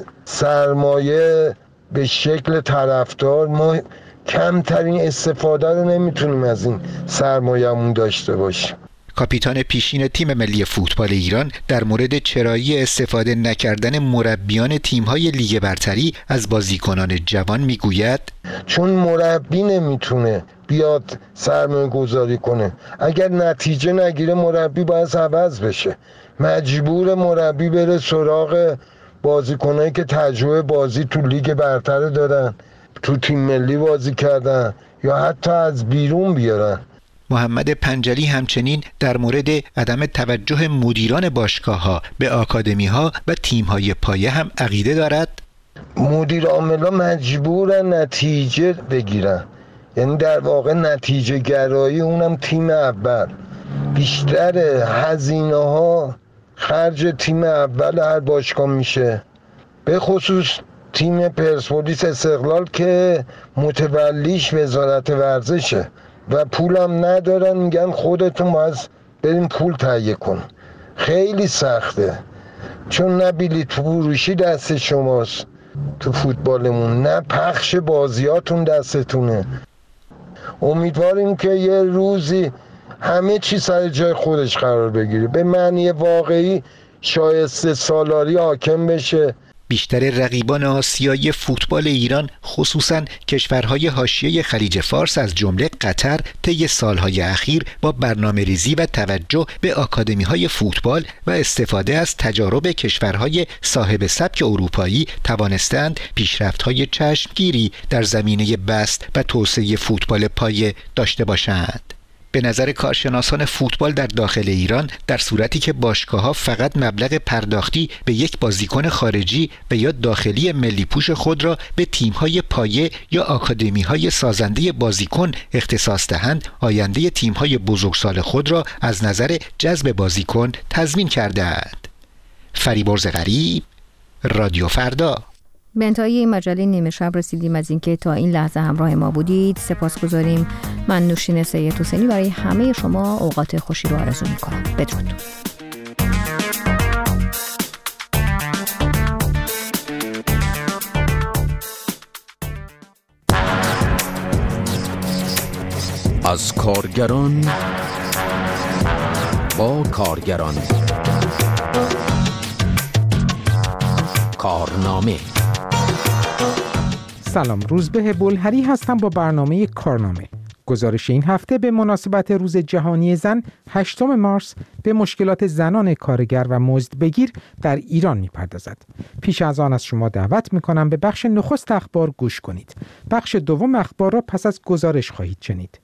سرمایه به شکل طرفدار. ما کمترین استفاده رو نمیتونیم از این سرمایه‌مون داشته باشیم. کاپیتان پیشین تیم ملی فوتبال ایران در مورد چرایی استفاده نکردن مربیان تیم‌های لیگ برتری از بازیکنان جوان میگوید: چون مربی نمیتونه بیاد سرمایه گذاری کنه، اگر نتیجه نگیره مربی باید عوض بشه، مجبور مربی بره سراغ بازیکنایی که تجربه بازی تو لیگ برتر دارن، تو تیم ملی بازی کردن، یا حتی از بیرون بیارن. محمد پنجلی همچنین در مورد عدم توجه مدیران باشگاه‌ها به آکادمی‌ها و تیم‌های پایه هم عقیده دارد. مدیر عاملا مجبورن نتیجه بگیرن، یعنی در واقع نتیجه گرایی، اونم تیم اول. بیشتر هزینه ها خرج تیم اول هر باشگاه میشه، به خصوص تیم پرسپولیس استقلال که متولیش وزارت ورزشه و پولم ندارن، میگن خودتون باید بریم پول تهیه کن. خیلی سخته، چون نه بلیط فروشی دست شماست تو فوتبالمون، نه پخش بازیاتون دستتونه. امیدواریم که یه روزی همه چی سر جای خودش قرار بگیره، به معنی واقعی شایسته سالاری حاکم بشه. بیشتر رقیبان آسیایی فوتبال ایران، خصوصاً کشورهای حاشیه خلیج فارس از جمله قطر، طی سالهای اخیر با برنامه‌ریزی و توجه به آکادمی‌های فوتبال و استفاده از تجارب کشورهای صاحب سبک اروپایی توانستند پیشرفت‌های چشمگیری در زمینه بست و توسعه فوتبال پایه داشته باشند. به نظر کارشناسان فوتبال در داخل ایران، در صورتی که باشگاه‌ها فقط مبلغ پرداختی به یک بازیکن خارجی و یا داخلی ملی پوش خود را به تیم‌های پایه یا آکادمی‌های سازنده بازیکن اختصاص دهند، آینده تیم‌های بزرگسال خود را از نظر جذب بازیکن تضمین کرده‌اند. فریبرز غریب، رادیو فردا. به انتهای این مجله نیمه شب رسیدیم. از اینکه تا این لحظه همراه ما بودید سپاسگزاریم. من نوشین سید حسینی برای همه شما اوقات خوشی رو آرزو می‌کنم. بدرود. از کارگران با کارگران، کارنامه. سلام، روزبه بلهری هستم با برنامه کارنامه. گزارش این هفته به مناسبت روز جهانی زن هشتم مارس به مشکلات زنان کارگر و مزدبگیر در ایران می‌پردازد. پیش از آن از شما دعوت می‌کنم به بخش نخست اخبار گوش کنید. بخش دوم اخبار را پس از گزارش خواهید شنید.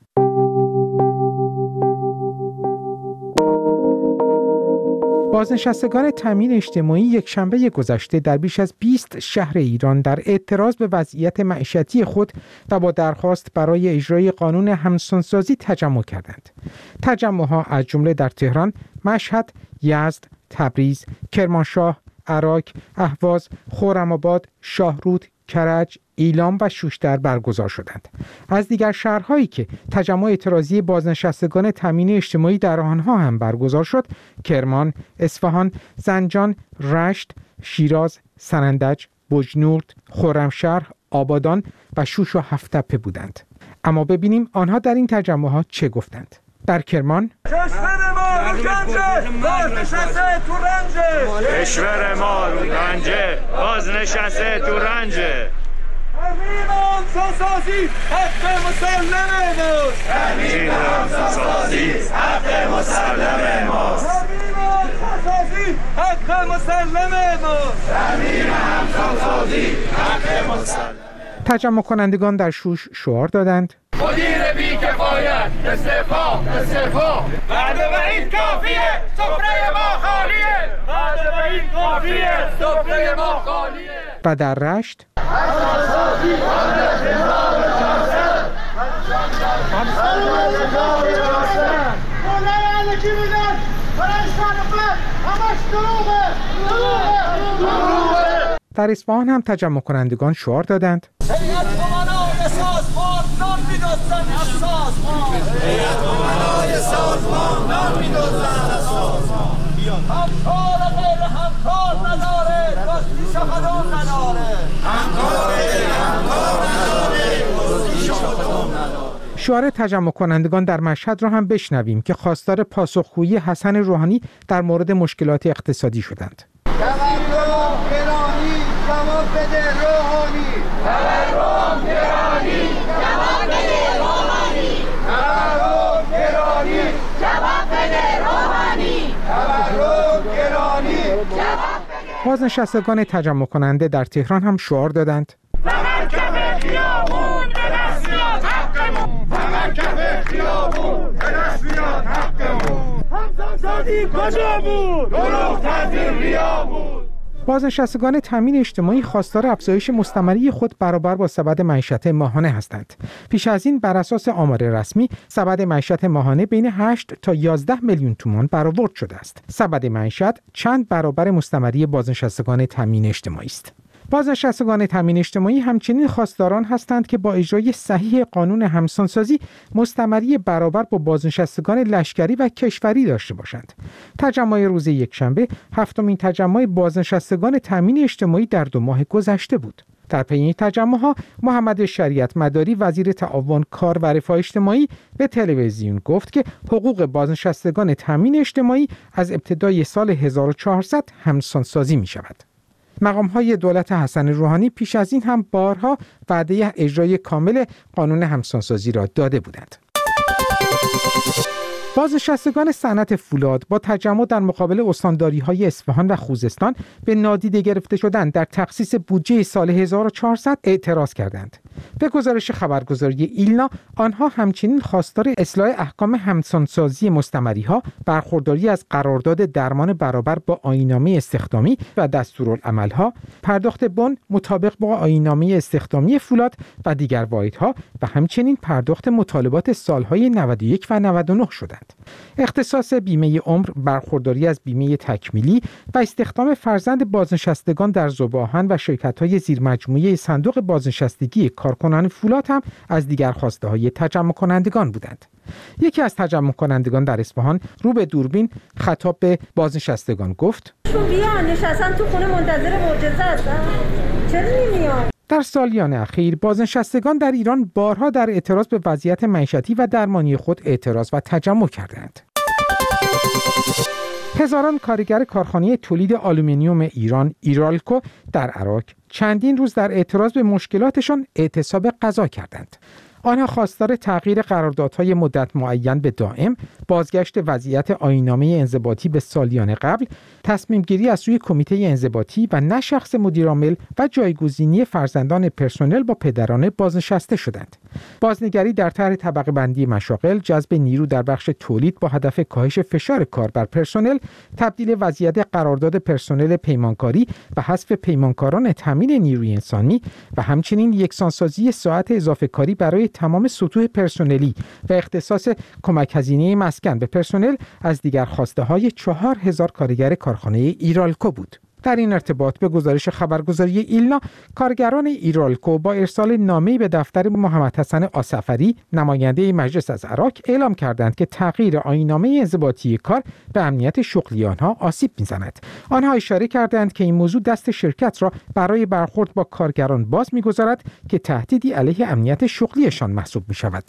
بازنشستگان تامین اجتماعی یکشنبه گذشته در بیش از بیست شهر ایران در اعتراض به وضعیت معیشتی خود و با درخواست برای اجرای قانون همسانسازی تجمع کردند. تجمع‌ها از جمله در تهران، مشهد، یزد، تبریز، کرمانشاه، عراق، اهواز، خرم‌آباد، شاهرود، کرج، ایلام و شوشتر برگزار شدند. از دیگر شهرهایی که تجمع اعتراضی بازنشستگان تامین اجتماعی در آنها هم برگزار شد، کرمان، اصفهان، زنجان، رشت، شیراز، سنندج، بجنورد، خرمشهر، آبادان و شوش و هفت‌تپه بودند. اما ببینیم آنها در این تجمعات چه گفتند. در کرمان کشور ما رو گنجه بازنشسته تو رنجه، کشور ما رو گنجه بازنشسته تو رنجه. تحریم همسانسازی حق مسلم ماست، تحریم همسانسازی حق مسلم ماست، تحریم همسانسازی حق مسلم ماست، تحریم همسانسازی حق مسلم. تجمع کنندگان در شوش شعار دادند: مدیر بی کفایت استعفا استعفا، بعد وعید کافیه سفره ما خالیه، بعد وعید کافیه سفره ما خالیه. و در رشت همسانسازی آن هزار و چهارصد، همسانسازی هزار و چهارصد. مولای علکی میدن برای شرفت همش دروغه دروغه دروغه. در اصفهان هم تجمع کنندگان شعار دادند: هیئت امنای سازمان نان می‌دزدن از سازمان، هیئت امنای سازمان نان می‌دزدن از سازمان. همکار غیر همکار نداره راستی شهدان نداره، همکار غیر همکار نداره راستی شهدان نداره. شعار تجمع کنندگان در مشهد را هم بشنویم که خواستار پاسخگویی حسن روحانی در مورد مشکلات اقتصادی شدند. تورم گرانی جواب بده روحانی، تورم گرانی جواب بده روحانی، تورم گرانی جواب بده روحانی، تورم گرانی جواب بده. بازنشستگان تجمع کننده در تهران هم شعار دادند: فقط کف خیابون به دست میاد حقمون، فقط کف خیابون به دست میاد حقمون. همسانسازی کجا بود؟ دروغ تزیین ریا بود. بازنشستگان تامین اجتماعی خواستار افزایش مستمری خود برابر با سبد معیشت ماهانه هستند. پیش از این بر اساس آمار رسمی سبد معیشت ماهانه بین هشت تا یازده میلیون تومان برآورد شده است. سبد معیشت چند برابر مستمری بازنشستگان تامین اجتماعی است. بازنشستگان تامین اجتماعی همچنین خواستاران هستند که با اجرای صحیح قانون همسانسازی مستمری برابر با بازنشستگان لشکری و کشوری داشته باشند. تجمع روز یکشنبه هفتمین تجمع بازنشستگان تامین اجتماعی در دو ماه گذشته بود. در پی این تجمع‌ها محمد شریعت مداری وزیر تعاون کار و رفاه اجتماعی به تلویزیون گفت که حقوق بازنشستگان تامین اجتماعی از ابتدای سال هزار و چهارصد همسانسازی می شود. مقام‌های دولت حسن روحانی پیش از این هم بارها وعده اجرای کامل قانون همسانسازی را داده بودند. بازنشستگان صنعت فولاد با تجمع در مقابل استانداری‌های اصفهان و خوزستان به نادیده گرفته شدن در تخصیص بودجه سال هزار و چهارصد اعتراض کردند. به گزارش خبرگزاری ایلنا، آنها همچنین خواستار اصلاح احکام همسانسازی مستمری‌ها، برخورداری از قرارداد درمان برابر با آیین‌نامه استخدامی و دستورالعمل‌ها، پرداخت بن مطابق با آیین‌نامه استخدامی فولاد و دیگر واحدها و همچنین پرداخت مطالبات سال‌های نود و یک و نود و نه شدند. اختصاص بیمه عمر، برخورداری از بیمه تکمیلی و استخدام فرزند بازنشستگان در ذوب‌آهن و شرکت‌های زیرمجموعه صندوق بازنشستگی کارکنان فولاد هم از دیگر خواسته‌های تجمع کنندگان بودند. یکی از تجمع کنندگان در اصفهان رو به دوربین خطاب به بازنشستگان گفت: شون بیا نشستن تو خونه منتظر معجزه هستن. چرا نمیان؟ در سالیان اخیر بازنشستگان در ایران بارها در اعتراض به وضعیت معیشتی و درمانی خود اعتراض و تجمع کردند. هزاران کارگر کارخانه تولید آلومینیوم ایران ایرالکو در عراق چندین روز در اعتراض به مشکلاتشان اعتصاب غذا کردند. آنها خواستار تغییر قراردادهای مدت معین به دائم، بازگشت وضعیت آیین‌نامه انضباطی به سالیان قبل، تصمیم گیری از سوی کمیته انضباطی و نه شخص مدیرعامل و جایگزینی فرزندان پرسنل با پدران بازنشسته شدند. بازنگری در طرح طبقه بندی مشاغل، جذب نیرو در بخش تولید با هدف کاهش فشار کار بر پرسنل، تبدیل وضعیت قرارداد پرسنل پیمانکاری و حذف پیمانکاران تامین نیروی انسانی و همچنین یکسانسازی ساعت اضافه کاری برای تمام سطوح پرسنلی و اختصاص کمک هزینه مسکن به پرسنل از دیگر خواسته‌های چهار هزار کارگر کارخانه ایرالکو بود. در این ارتباط به گزارش خبرگزاری ایلنا، کارگران ایرالکو با ارسال نامه‌ای به دفتر محمد حسن آصفری، نماینده مجلس از عراق، اعلام کردند که تغییر آیین‌نامه انضباطی کار به امنیت شغلی آنها آسیب می‌زند. آنها اشاره کردند که این موضوع دست شرکت را برای برخورد با کارگران باز می‌گذارد که تهدیدی علیه امنیت شغلیشان محسوب می‌شود.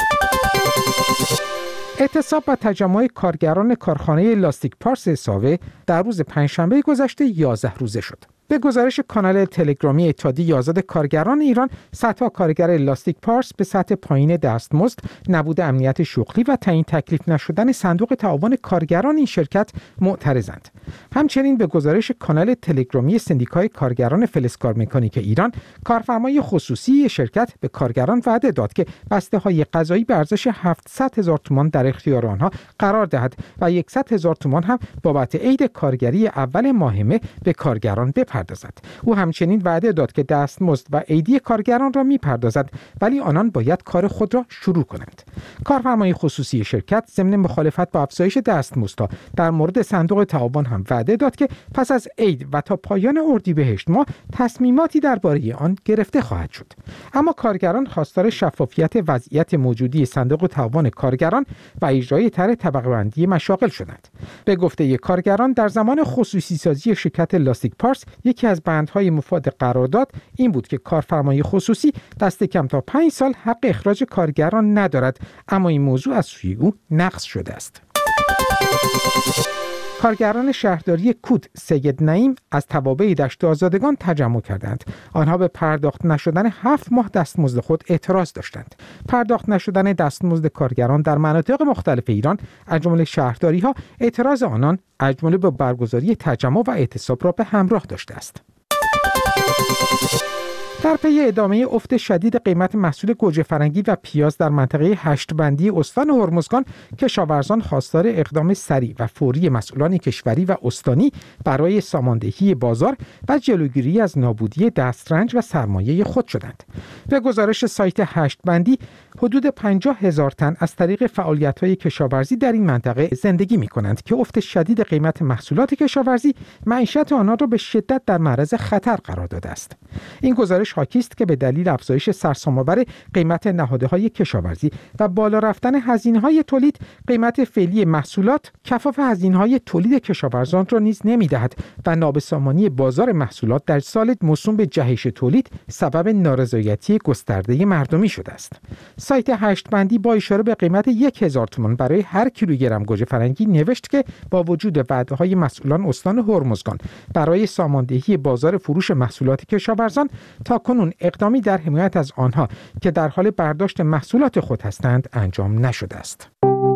اعتصاب و تجمع کارگران کارخانه لاستیک پارس ساوه در روز پنجشنبه گذشته یازده روزه شد. به گزارش کانال تلگرامی اتحادیه آزاد کارگران ایران، صدها کارگر لاستیک پارس به سطح پایین دستمزد، نبود امنیت شغلی و تعیین تکلیف نشدن صندوق تعاون کارگران این شرکت معترضند. همچنین به گزارش کانال تلگرامی سندیکای کارگران فلزکار مکانیک ایران، کارفرمای خصوصی شرکت به کارگران وعده داد که بسته‌های غذایی به ارزش هفتصد هزار تومان در اختیار آنها قرار دهد و صد هزار تومان هم بابت عید کارگری اول ماه مه به کارگران بپردازد. او همچنین وعده داد که دستمزد و عیدی کارگران را می‌پردازد، ولی آنان باید کار خود را شروع کنند. کارفرمای خصوصی شرکت ضمن مخالفت با افزایش دستمزدها در مورد صندوق تعاون هم وعده داد که پس از عید و تا پایان اردیبهشت ماه تصمیماتی درباره آن گرفته خواهد شد. اما کارگران خواستار شفافیت وضعیت موجودی صندوق تعاون کارگران و اجرای طرح طبقه بندی مشاغل شدند. به گفته کارگران، در زمان خصوصی سازی شرکت لاستیک پارس، یکی از بندهای مفاد قرارداد این بود که کارفرمای خصوصی دست کم تا پنج سال حق اخراج کارگران ندارد، اما این موضوع از سوی او نقض شده است. کارگران شهرداری کود سید نعیم از توابع دشت آزادگان تجمع کردند. آنها به پرداخت نشدن هفت ماه دستمزد خود اعتراض داشتند. پرداخت نشدن دستمزد کارگران در مناطق مختلف ایران، از جمله شهرداری‌ها، اعتراض آنان از جمله به برگزاری تجمع و اعتصاب را به همراه داشته است. در پی ادامه افت شدید قیمت محصول گوجه فرنگی و پیاز در منطقه هشت بندی استان هرمزگان، کشاورزان خواستار اقدام سریع و فوری مسئولان کشوری و استانی برای ساماندهی بازار و جلوگیری از نابودی دسترنج و سرمایه خود شدند. به گزارش سایت هشت بندی، حدود پنجاه هزار تن از طریق فعالیت‌های کشاورزی در این منطقه زندگی می‌کنند که افت شدید قیمت محصولات کشاورزی معیشت آنها را به شدت در معرض خطر قرار داده است. این گزارش حاکی است که به دلیل افزایش سرسام‌آور قیمت نهادهای کشاورزی و بالا رفتن هزینه‌های تولید، قیمت فعلی محصولات کفاف هزینه‌های تولید کشاورزان را نیز نمی‌دهد و نابسامانی بازار محصولات در سال موسوم به جهش تولید سبب نارضایتی گسترده مردمی شده است. سایت هشت بندی با اشاره به قیمت یک هزار تومان برای هر کیلوگرم گوجه فرنگی نوشت که با وجود وعده‌های مسئولان استان هرمزگان برای ساماندهی بازار فروش محصولات کشاورزان، تاکنون اقدامی در حمایت از آنها که در حال برداشت محصولات خود هستند انجام نشده است.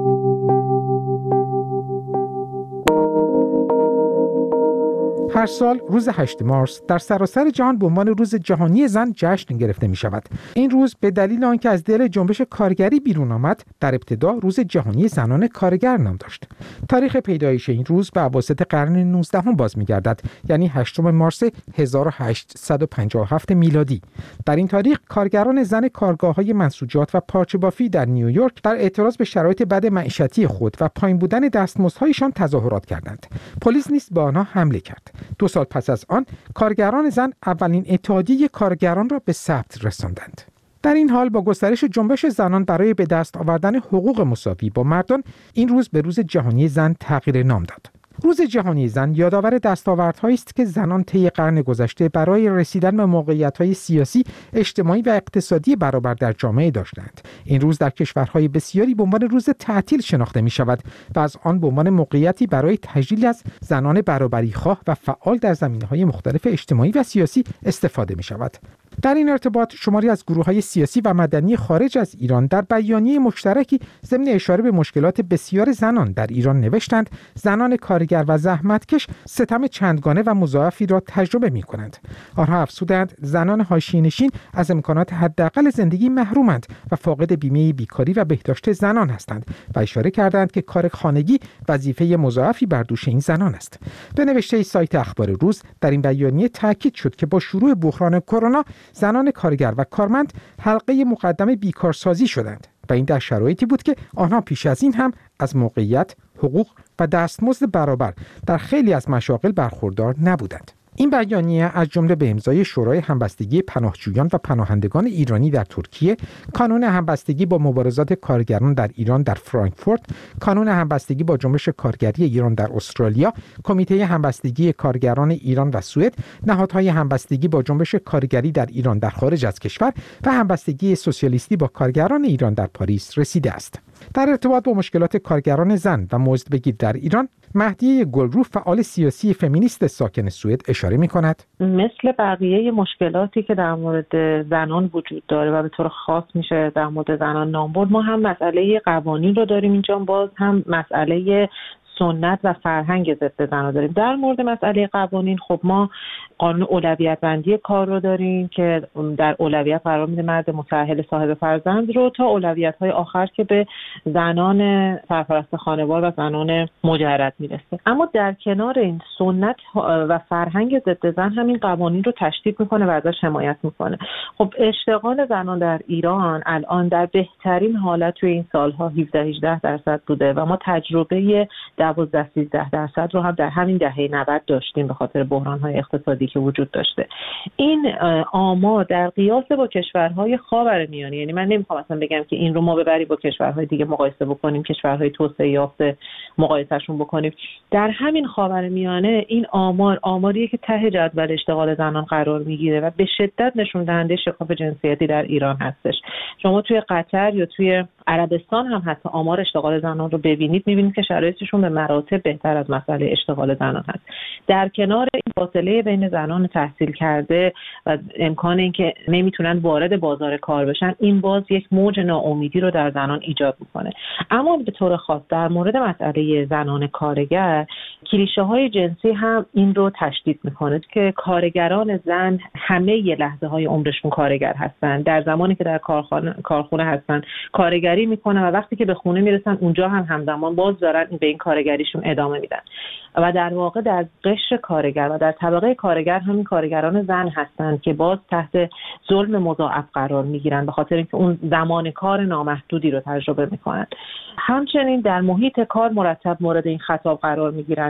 هر سال روز هشتم مارس در سراسر جهان به عنوان روز جهانی زن جشن گرفته می شود. این روز به دلیل آنکه از دل جنبش کارگری بیرون آمد، در ابتدا روز جهانی زنان کارگر نام داشت. تاریخ پیدایش این روز به اواسط قرن نوزدهم باز می گردد، یعنی هشتم مارس هزار و هشتصد و پنجاه و هفت میلادی. در این تاریخ کارگران زن کارگاه‌های منسوجات و پارچه بافی در نیویورک در اعتراض به شرایط بد معیشتی خود و پایین بودن دستمزدهایشان تظاهرات کردند. پلیس نیز به آنها حمله کرد. دو سال پس از آن کارگران زن اولین اتحادیه کارگران را به ثبت رساندند. در این حال با گسترش جنبش زنان برای به دست آوردن حقوق مساوی با مردان، این روز به روز جهانی زن تغییر نام داد. روز جهانی زن یادآور دستاوردهایی است که زنان طی قرن گذشته برای رسیدن به موقعیت‌های سیاسی، اجتماعی و اقتصادی برابر در جامعه داشتند. این روز در کشورهای بسیاری به عنوان روز تعطیل شناخته می‌شود و از آن به عنوان موقعیتی برای تجلیل از زنان برابری‌خواه و فعال در زمینه‌های مختلف اجتماعی و سیاسی استفاده می‌شود. در این ارتباط شماری از گروه‌های سیاسی و مدنی خارج از ایران در بیانیه مشترکی ضمن اشاره به مشکلات بسیار زنان در ایران نوشتند: زنان کارگر و زحمتکش ستم چندگانه و مضاعفی را تجربه می‌کنند. آنها افزودند زنان حاشیه‌نشین از امکانات حداقل زندگی محرومند و فاقد بیمه بیکاری و بهداشت زنان هستند و اشاره کردند که کار خانگی وظیفه مضاعفی بر دوش این زنان است. به نوشته سایت اخبار روز در این بیانیه تاکید شد که با شروع بحران کرونا زنان کارگر و کارمند حلقه مقدم بیکارسازی شدند و این در شرایطی بود که آنها پیش از این هم از موقعیت، حقوق و دستمزد برابر در خیلی از مشاغل برخوردار نبودند. این بیانیه از جمله به امضای شورای همبستگی پناهجویان و پناهندگان ایرانی در ترکیه، کانون همبستگی با مبارزات کارگران در ایران در فرانکفورت، کانون همبستگی با جنبش کارگری ایران در استرالیا، کمیته همبستگی کارگران ایران و سوئد، نهادهای همبستگی با جنبش کارگری در ایران در خارج از کشور و همبستگی سوسیالیستی با کارگران ایران در پاریس رسیده است. در ارتباط با مشکلات کارگران زن و مزدبگیر در ایران، مهدیه گلرو فعال سیاسی فمینیست ساکن سوئد اشاره می‌کند: مثل بقیه مشکلاتی که در مورد زنان وجود داره و به طور خاص میشه در مورد زنان نام برد، ما هم مسئله قوانین رو داریم اینجا، باز هم مسئله سنت و فرهنگ ضد زن رو داریم. در مورد مسئله قوانین خب ما قانون اولویت بندی کار رو داریم که در اولویت قرار میده مرد متأهل صاحب فرزند رو تا اولویت‌های آخر که به زنان سرپرست خانوار و زنان مجرد میرسه. اما در کنار این سنت و فرهنگ ضد زن همین قوانین رو تشدید میکنه و ازش حمایت میکنه. خب اشتغال زنان در ایران الان در بهترین حالت توی این سالها هفده هجده درصد بوده و ما تجربه دوازده سیزده درصد رو هم در همین دهه نود داشتیم به خاطر بحران‌های اقتصادی که وجود داشته. این آمار در قیاس با کشورهای خاورمیانه، یعنی من نمیخوام اصلا بگم که این رو ما ببریم با کشورهای دیگه مقایسه بکنیم، کشورهای توسعه یافته مقایسهشون بکنیم، در همین خاورمیانه این آمار آماریه که ته جدول اشتغال زنان قرار میگیره و به شدت نشون دهنده شکاف جنسیتی در ایران هستش. شما توی قطر یا توی عربستان هم حتی آمار اشتغال زنان رو ببینید، میبینید که شرایطشون به مراتب بهتر از مسئله اشتغال زنان هست. در کنار این فاصله بین زنان تحصیل کرده و امکان اینکه نمیتونن وارد بازار کار بشن، این باز یک موج ناامیدی رو در زنان ایجاد میکنه. اما به طور خاص در مورد مسئله زنان کارگر، کلیشه های جنسی هم این رو تشدید میکنه که کارگران زن همه ی لحظه های عمرشون کارگر هستن. در زمانی که در کارخانه کارخونه هستن کارگری میکنن و وقتی که به خونه میرسن اونجا هم همزمان باز دارن به این کارگریشون ادامه میدن و در واقع در قشر کارگر و در طبقه کارگر همین کارگران زن هستند که باز تحت ظلم مضاعف قرار میگیرن به خاطر اینکه اون زمان کار نامحدودی رو تجربه میکنن. همچنین در محیط کار مرتب مورد این خطاب قرار میگیرن که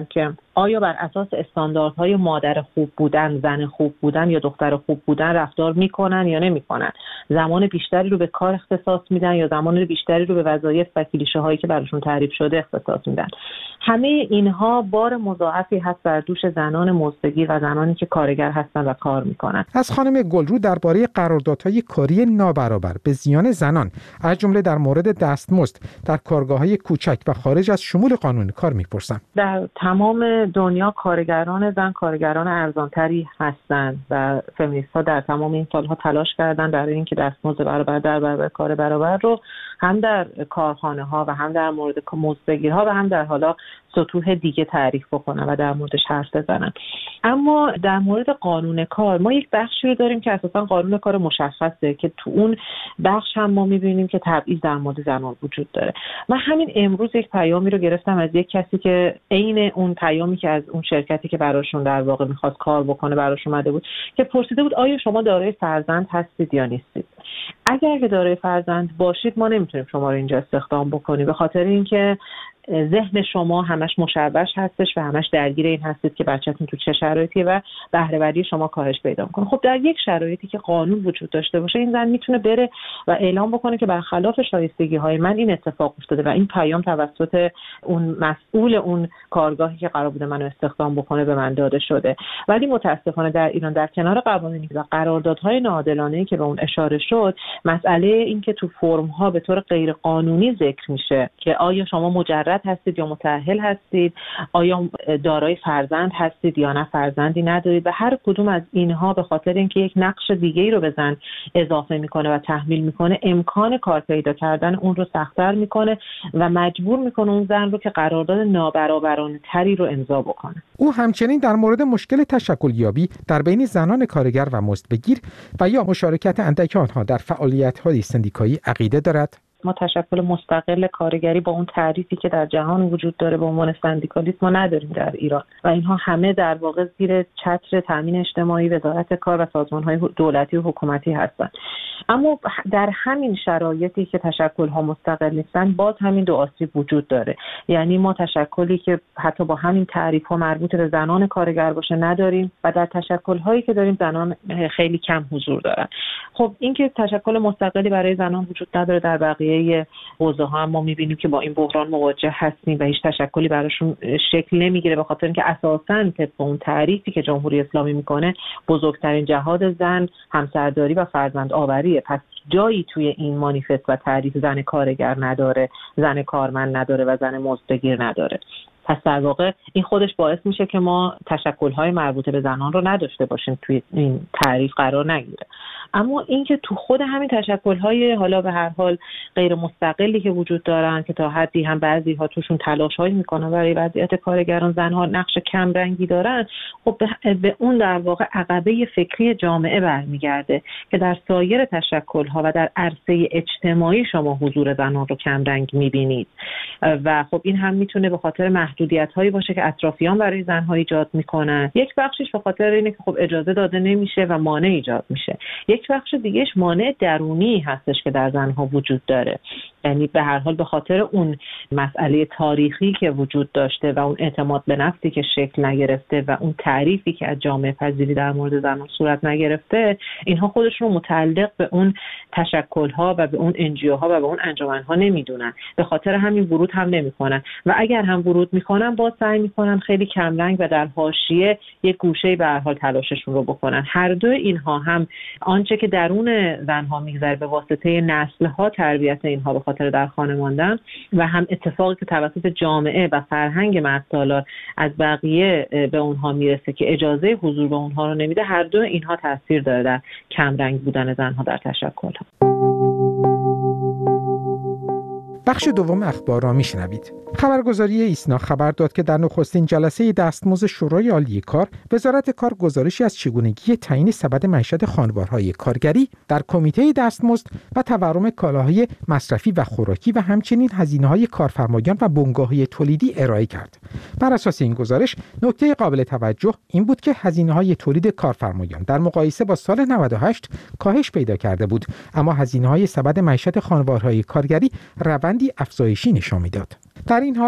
آیا بر اساس استانداردهای مادر خوب بودن، زن خوب بودن یا دختر خوب بودن رفتار میکنن یا نمیکنن؟ زمان بیشتری رو به کار اختصاص میدن یا زمان بیشتری رو به وظایف و کلیشه هایی که براشون تعریف شده اختصاص میدن؟ همه اینها بار مضاعفی هست بر دوش زنان مزدگیر و زنانی که کارگر هستن و کار میکنن. از خانم گلرو درباره قراردادهای کاری نابرابر به زیان زنان از جمله در مورد دستمزد در کارگاه‌های کوچک و خارج از شمول قانون کار میپرسم. در تمام دنیا کارگران زن کارگران ارزانتری هستند و فمینیست‌ها در تمام این سالها تلاش کردن برای اینکه دستمزد برابر در برابر کار برابر رو هم در کارخانه‌ها و هم در مورد مزدگیرها و هم در حالا سطوح دیگه تعریف بکنن و در موردش حرف بزنن. اما در مورد قانون کار ما یک بخشی رو داریم که اساساً قانون کار مشخصه که تو اون بخش هم ما می‌بینیم که تبعیض در مورد زنان وجود داره. من همین امروز یک پیامی رو گرفتم از یک کسی که عین اون پیامی که از اون شرکتی که براشون در واقع می‌خواست کار بکنه براش اومده بود که پرسیده بود آیا شما دارای فرزند هستید یا نیستید؟ اگر که دارای فرزند باشید ما نمیتونیم شما رو اینجا استخدام بکنیم، به خاطر اینکه ذهن شما همش مشوش هستش و همش درگیر این هستید که بچه‌تون تو چه شرایطی و بهره‌وری شما کاهش پیدا می‌کنه. خب در یک شرایطی که قانون وجود داشته باشه این زن میتونه بره و اعلام بکنه که برخلاف شایستگی‌های من این اتفاق افتاده و این پیام توسط اون مسئول اون کارگاهی که قرار بوده منو استخدام بکنه به من داده شده. ولی متأسفانه در ایران در کنار قوانینی و قراردادهای ناعادلانه‌ای که به اون اشاره شد، مسئله این که تو فرم‌ها به طور غیر قانونی ذکر میشه که آیا شما مجرد هستید یا متأهل هستید، آیا دارای فرزند هستید یا نه فرزندی ندارید، و هر کدوم از اینها به خاطر اینکه یک نقش دیگه‌ای رو به زن اضافه میکنه و تحمیل میکنه امکان کار پیدا کردن اون رو سخت‌تر میکنه و مجبور میکنه اون زن رو که قرارداد نابرابرانه تری رو امضا بکنه. او همچنین در مورد مشکل تشکل یابی در بین زنان کارگر و مزدبگیر و یا مشارکت اندک آنها در فعالیت‌های سندیکایی عقیده دارد. ما تشکل مستقل کارگری با اون تعریفی که در جهان وجود داره به عنوان سندیکالیسم ما نداریم در ایران و اینها همه در واقع زیر چتر تامین اجتماعی، وزارت کار و سازمان‌های دولتی و حکومتی هستند. اما در همین شرایطی که تشکل‌ها مستقل نیستن باز همین دو آسیب وجود داره. یعنی ما تشکلی که حتی با همین تعریف‌ها مربوط به زنان کارگر باشه نداریم و در تشکل‌هایی که داریم زنان خیلی کم حضور دارن. خب اینکه تشکل مستقلی برای زنان وجود نداره در بقیه حوزه ها ما می‌بینیم که با این بحران مواجه هستیم و هیچ تشکلی براشون شکل نمیگیره، به خاطر اینکه اساساً طبق اون تعریفی که جمهوری اسلامی میکنه بزرگترین جهاد زن همسرداری و فرزند آوریه. پس جایی توی این مانیفست و تعریف زن کارگر نداره، زن کارمند نداره و زن مزدگیر نداره. پس در واقع این خودش باعث میشه که ما تشکل‌های مربوط به زنان رو نداشته باشیم توی این تعریف قرار نگیره. اما اینکه تو خود همین تشکل‌های حالا به هر حال غیر مستقلی که وجود دارن که تا حدی هم بعضی‌ها توشون تلاش‌هایی میکنن برای وضعیت کارگران زن‌ها نقش کم رنگی دارن، خب به اون در واقع عقبه فکری جامعه برمیگرده که در سایر تشکل‌ها و در عرصه اجتماعی شما حضور زنان رو کم رنگ می‌بینید و خب این هم میتونه به خاطر محدودیت‌هایی باشه که اطرافیان برای زن‌ها ایجاد میکنن. یک بخشش به خاطر اینه که خب اجازه داده نمیشه و مانع ایجاد میشه. یک بخش دیگهش مانع درونی هستش که در زن‌ها وجود داره. یعنی به هر حال به خاطر اون مسئله تاریخی که وجود داشته و اون اعتماد به نفسی که شکل نگرفته و اون تعریفی که از جامعه پذیری در مورد زنان صورت نگرفته، اینها خودشون رو متعلق به اون تشکل‌ها و به اون انجیوها و به اون انجمن‌ها نمیدونن. به خاطر همین ورود هم نمی‌کنن و اگر هم ورود می‌کنن باز سعی می‌کنن خیلی کم رنگ و در حاشیه یک گوشه‌ای به هر حال تلاششون رو بکنن. هر دو اینها هم آنچه که درون زن‌ها می‌گذره به واسطه نسل‌ها تربیت اینها به خاطر در خانه ماندن و هم اتفاقی که توسط جامعه و فرهنگ مردسالار از بقیه به اونها میرسه که اجازه حضور به اونها رو نمیده، هر دو اینها تاثیر داره در کم رنگ بودن زنها در تشکل‌ها. بخش دوم اخبار را میشنوید. خبرگزاری ایسنا خبر داد که در نخستین جلسه دستمزد شورای عالی کار، وزارت کار گزارشی از چگونگی تعیین سبد معیشت خانوارهای کارگری در کمیته دستمزد و تورم کالاهای مصرفی و خوراکی و همچنین هزینه‌های کارفرمایان و بنگاه‌های تولیدی ارائه کرد. بر اساس این گزارش، نکته قابل توجه این بود که هزینه‌های تولید کارفرمایان در مقایسه با سال نود و هشت کاهش پیدا کرده بود، اما هزینه‌های سبد معیشت خانوارهای کارگری روندی افزایشی نشان می‌داد. در این حال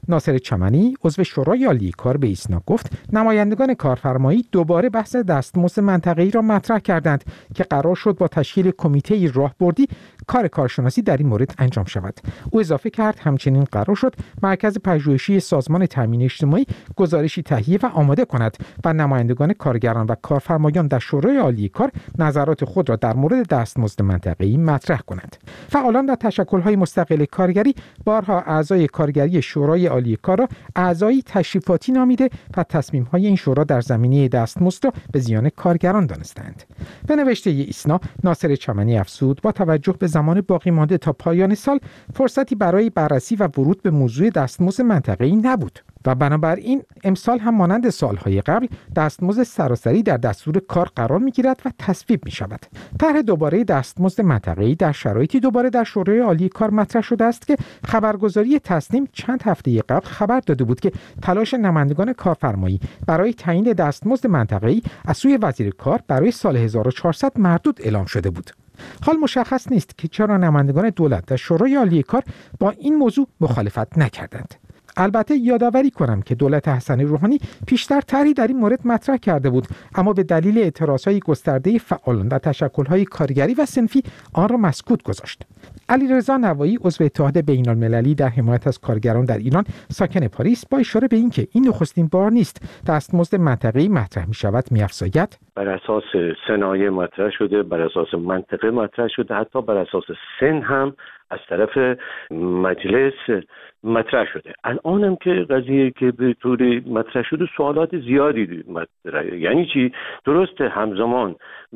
ناصر چمنی عضو شورای عالی کار به ایسنا گفت نمایندگان کارفرمایی دوباره بحث دستمزد منطقه‌ای را مطرح کردند که قرار شد با تشکیل کمیته راهبردی کار کارشناسی در این مورد انجام شود. او اضافه کرد همچنین قرار شد مرکز پژوهشی سازمان تامین اجتماعی گزارشی تهیه و آماده کند و نمایندگان کارگران و کارفرمایان در شورای عالی کار نظرات خود را در مورد دستمزد منطقه‌ای مطرح کنند. فعالان در تشکل‌های مستقل کارگری بارها اعضای کارگری شورای عالی کار را اعضای تشریفاتی نامیده و تصمیم‌های این شورا در زمینه دستمزد را به زیان کارگران دانستند. به نوشته ایسنا ناصر چمنی افزود با توجه به زمان باقی مانده تا پایان سال فرصتی برای بررسی و ورود به موضوع دستمزد منطقه‌ای نبود و بنابراین امسال هم مانند سالهای قبل دستمزد سراسری در دستور کار قرار می‌گیرد و تصویب می‌شود. طرح دوباره دستمزد منطقه‌ای در شرایطی دوباره در شورای عالی کار مطرح شده است که خبرگزاری تصنیم چند هفته قبل خبر داده بود که تلاش نمایندگان کارفرمایی برای تعیین دستمزد منطقه‌ای از سوی وزیر کار برای سال هزار و چهارصد مردود اعلام شده بود. حال مشخص نیست که چرا نمایندگان دولت در شورای عالی کار با این موضوع مخالفت نکردند. البته یادآوری کنم که دولت حسن روحانی پیشتر طرحی در این مورد مطرح کرده بود، اما به دلیل اعتراضهای گسترده فعالان و تشکل‌های کارگری و صنفی آن را مسکوت گذاشت. علیرضا نوایی عضو اتحاد بین‌المللی در حمایت از کارگران در ایران ساکن پاریس با اشاره به اینکه این نخستین بار نیست دستمزد منطقه‌ای مطرح می‌شود می‌افزاید بر اساس صنایع مطرح شده، بر اساس منطقه مطرح شده، حتی بر اساس سن هم از طرف مجلس مطرح شده. الانم که قضیه که به طور مطرح شده سوالات زیادی مطرح، یعنی چی؟ درسته همزمان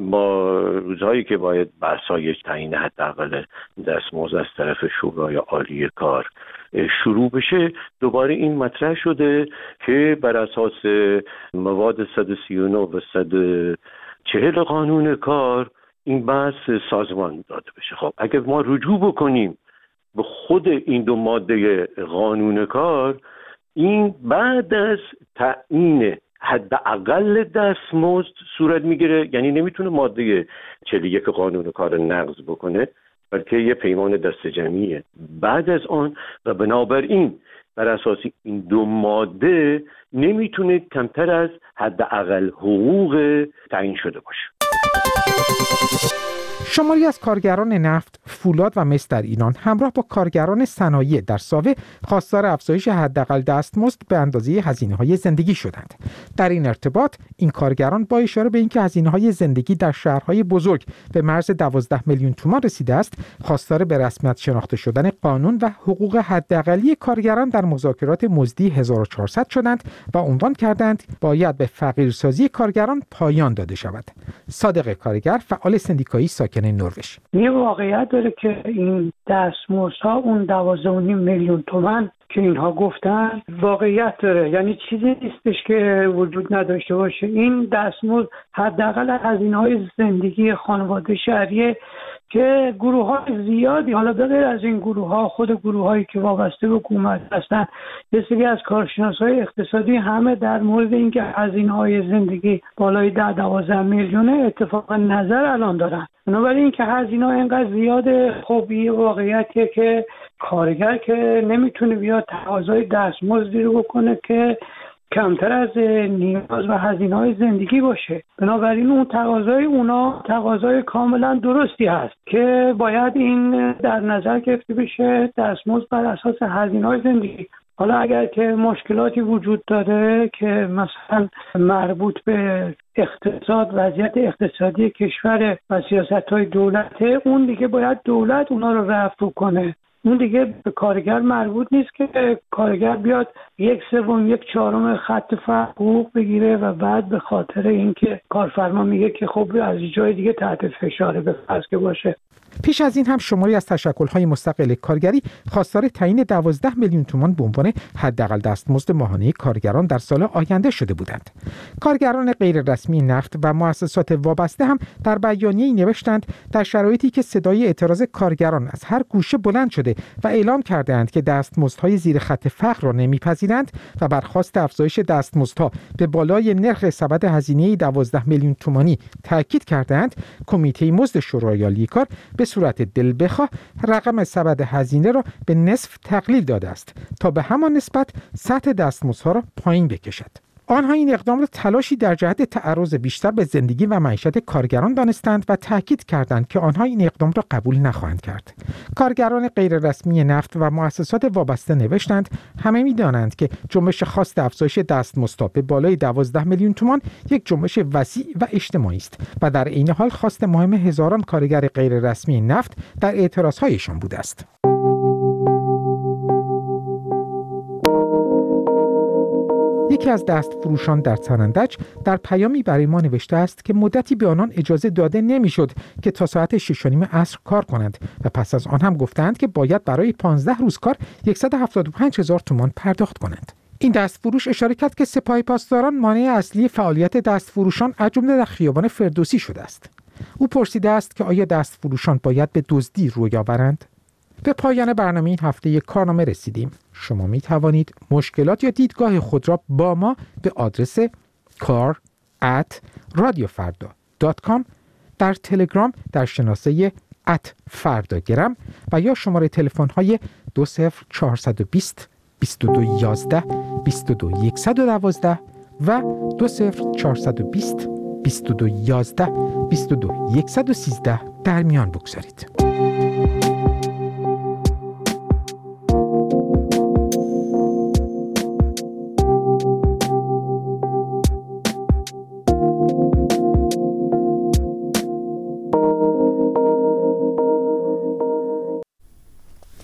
با روزهایی که باید بحث‌های تعیین حداقل دستمزد از طرف شورای عالی کار شروع بشه، دوباره این مطرح شده که بر اساس مواد صد و سی و نه و صد و چهل قانون کار این بحث سازمان داده بشه. خب اگر ما رجوع بکنیم به خود این دو ماده قانون کار، این بعد از تعیین حداقل دستمزد صورت میگیره، یعنی نمیتونه ماده چهل و یک قانون کار نقض بکنه، بلکه یه پیمان دست جمعیه بعد از آن، و بنابراین بر اساس این دو ماده نمیتونه کمتر از حداقل حقوق تعیین شده باشه. شماری از کارگران نفت، فولاد و مس در ایران همراه با کارگران صنایع در ساوه خواستار افزایش حداقل دستمزد به اندازه هزینه‌های زندگی شدند. در این ارتباط این کارگران با اشاره به اینکه هزینه‌های زندگی در شهرهای بزرگ به مرز دوازده میلیون تومان رسیده است، خواستار به رسمیت شناخته شدن قانون و حقوق حداقلی کارگران در مذاکرات مزدی هزار و چهارصد شدند و عنوان کردند باید به فقیرسازی کارگران پایان داده شود. صادق کارگر فعال سندیکایی ساکن نروژ: یه واقعیت داره که این دستمزدها اون دوازده و نیم میلیون تومان که اینها گفتن واقعیت داره، یعنی چیزی نیستش که وجود نداشته باشه. این دستمزد حداقل هزینه‌های زندگی خانواده شهریه که گروه های زیادی، حالا به غیر از این گروه ها، خود گروه هایی که وابسته به حکومت هستن، یه سری از کارشناسای اقتصادی همه در مورد اینکه هزینه های زندگی بالای ده دوازده میلیونه اتفاق نظر الان دارن. بنابراین اینکه هزینه ها اینقدر زیاده، خب یه واقعیتیه که کارگر که نمیتونه بیاد تقاضای دستمزدی رو بکنه که کمتر از نیاز و هزینه‌های زندگی باشه. بنابراین اون تقاضای اونا تقاضای کاملا درستی هست که باید این در نظر گرفته بشه، دستمزد بر اساس هزینه‌های زندگی. حالا اگر که مشکلاتی وجود داره که مثلا مربوط به اقتصاد، وضعیت اقتصادی کشور و سیاست‌های دولته، اون دیگه باید دولت اونا رو رفع کنه. اون دیگه به کارگر مربوط نیست که کارگر بیاد یک سوم یک چهارم خط فقر حقوق بگیره و بعد به خاطر اینکه کارفرما میگه که خب از جای دیگه تحت فشاره به فرض که باشه. پیش از این هم شماری از تشکل‌های مستقل کارگری خواستار تعیین دوازده میلیون تومان به عنوان حداقل دستمزد ماهانه کارگران در سال آینده شده بودند. کارگران غیر رسمی نفت و مؤسسات وابسته هم در بیانیه‌ای نوشتند در شرایطی که صدای اعتراض کارگران از هر گوشه بلند شده و اعلام کردند که دستمزدهای زیر خط فقر را نمیپذیرند و برخواست افزایش دستمزدها به بالای نرخ سبد هزینه دوازده میلیون تومانی تاکید کردند، کمیته مزد شورای عالی کار به صورت دل بخواه رقم سبد هزینه را به نصف تقلیل داده است تا به همان نسبت سطح دستمزدها را پایین بکشد. آنها این اقدام را تلاشی در جهت تعرض بیشتر به زندگی و معیشت کارگران دانستند و تاکید کردند که آنها این اقدام را قبول نخواهند کرد. کارگران غیررسمی نفت و مؤسسات وابسته نوشتند همه می‌دانند که جنبش خواست افزایش دستمزدها به بالای دوازده میلیون تومان یک جنبش وسیع و اجتماعی است و در عین حال خواست مهم هزاران کارگر غیررسمی نفت در اعتراضهایشان بوده است. یکی از دستفروشان در سنندج در پیامی برای ما نوشته است که مدتی به آنان اجازه داده نمیشد که تا ساعت شش و نیم عصر کار کنند و پس از آن هم گفتند که باید برای پانزده روز کار صد و هفتاد و پنج هزار تومان پرداخت کنند. این دستفروش اشاره کرد که سپاه پاسداران مانع اصلی فعالیت دستفروشان از جمله در خیابان فردوسی شده است. او پرسیده است که آیا دستفروشان باید به دزدی روی آورند؟ به پایان برنامه این هفته یک کارنامه رسیدیم. شما می توانید مشکلات یا دیدگاه خود را با ما به آدرس کار ات رادیو فردا دات کام در تلگرام در شناسه ات فرداگرم و یا شماره تلفن های دو صفر چهارصد و بیست بیست و دو یازده بیست و دو صد و دوازده و دو صفر چهارصد و بیست بیست و دو یازده بیست و دو صد و سیزده در میان بگذارید.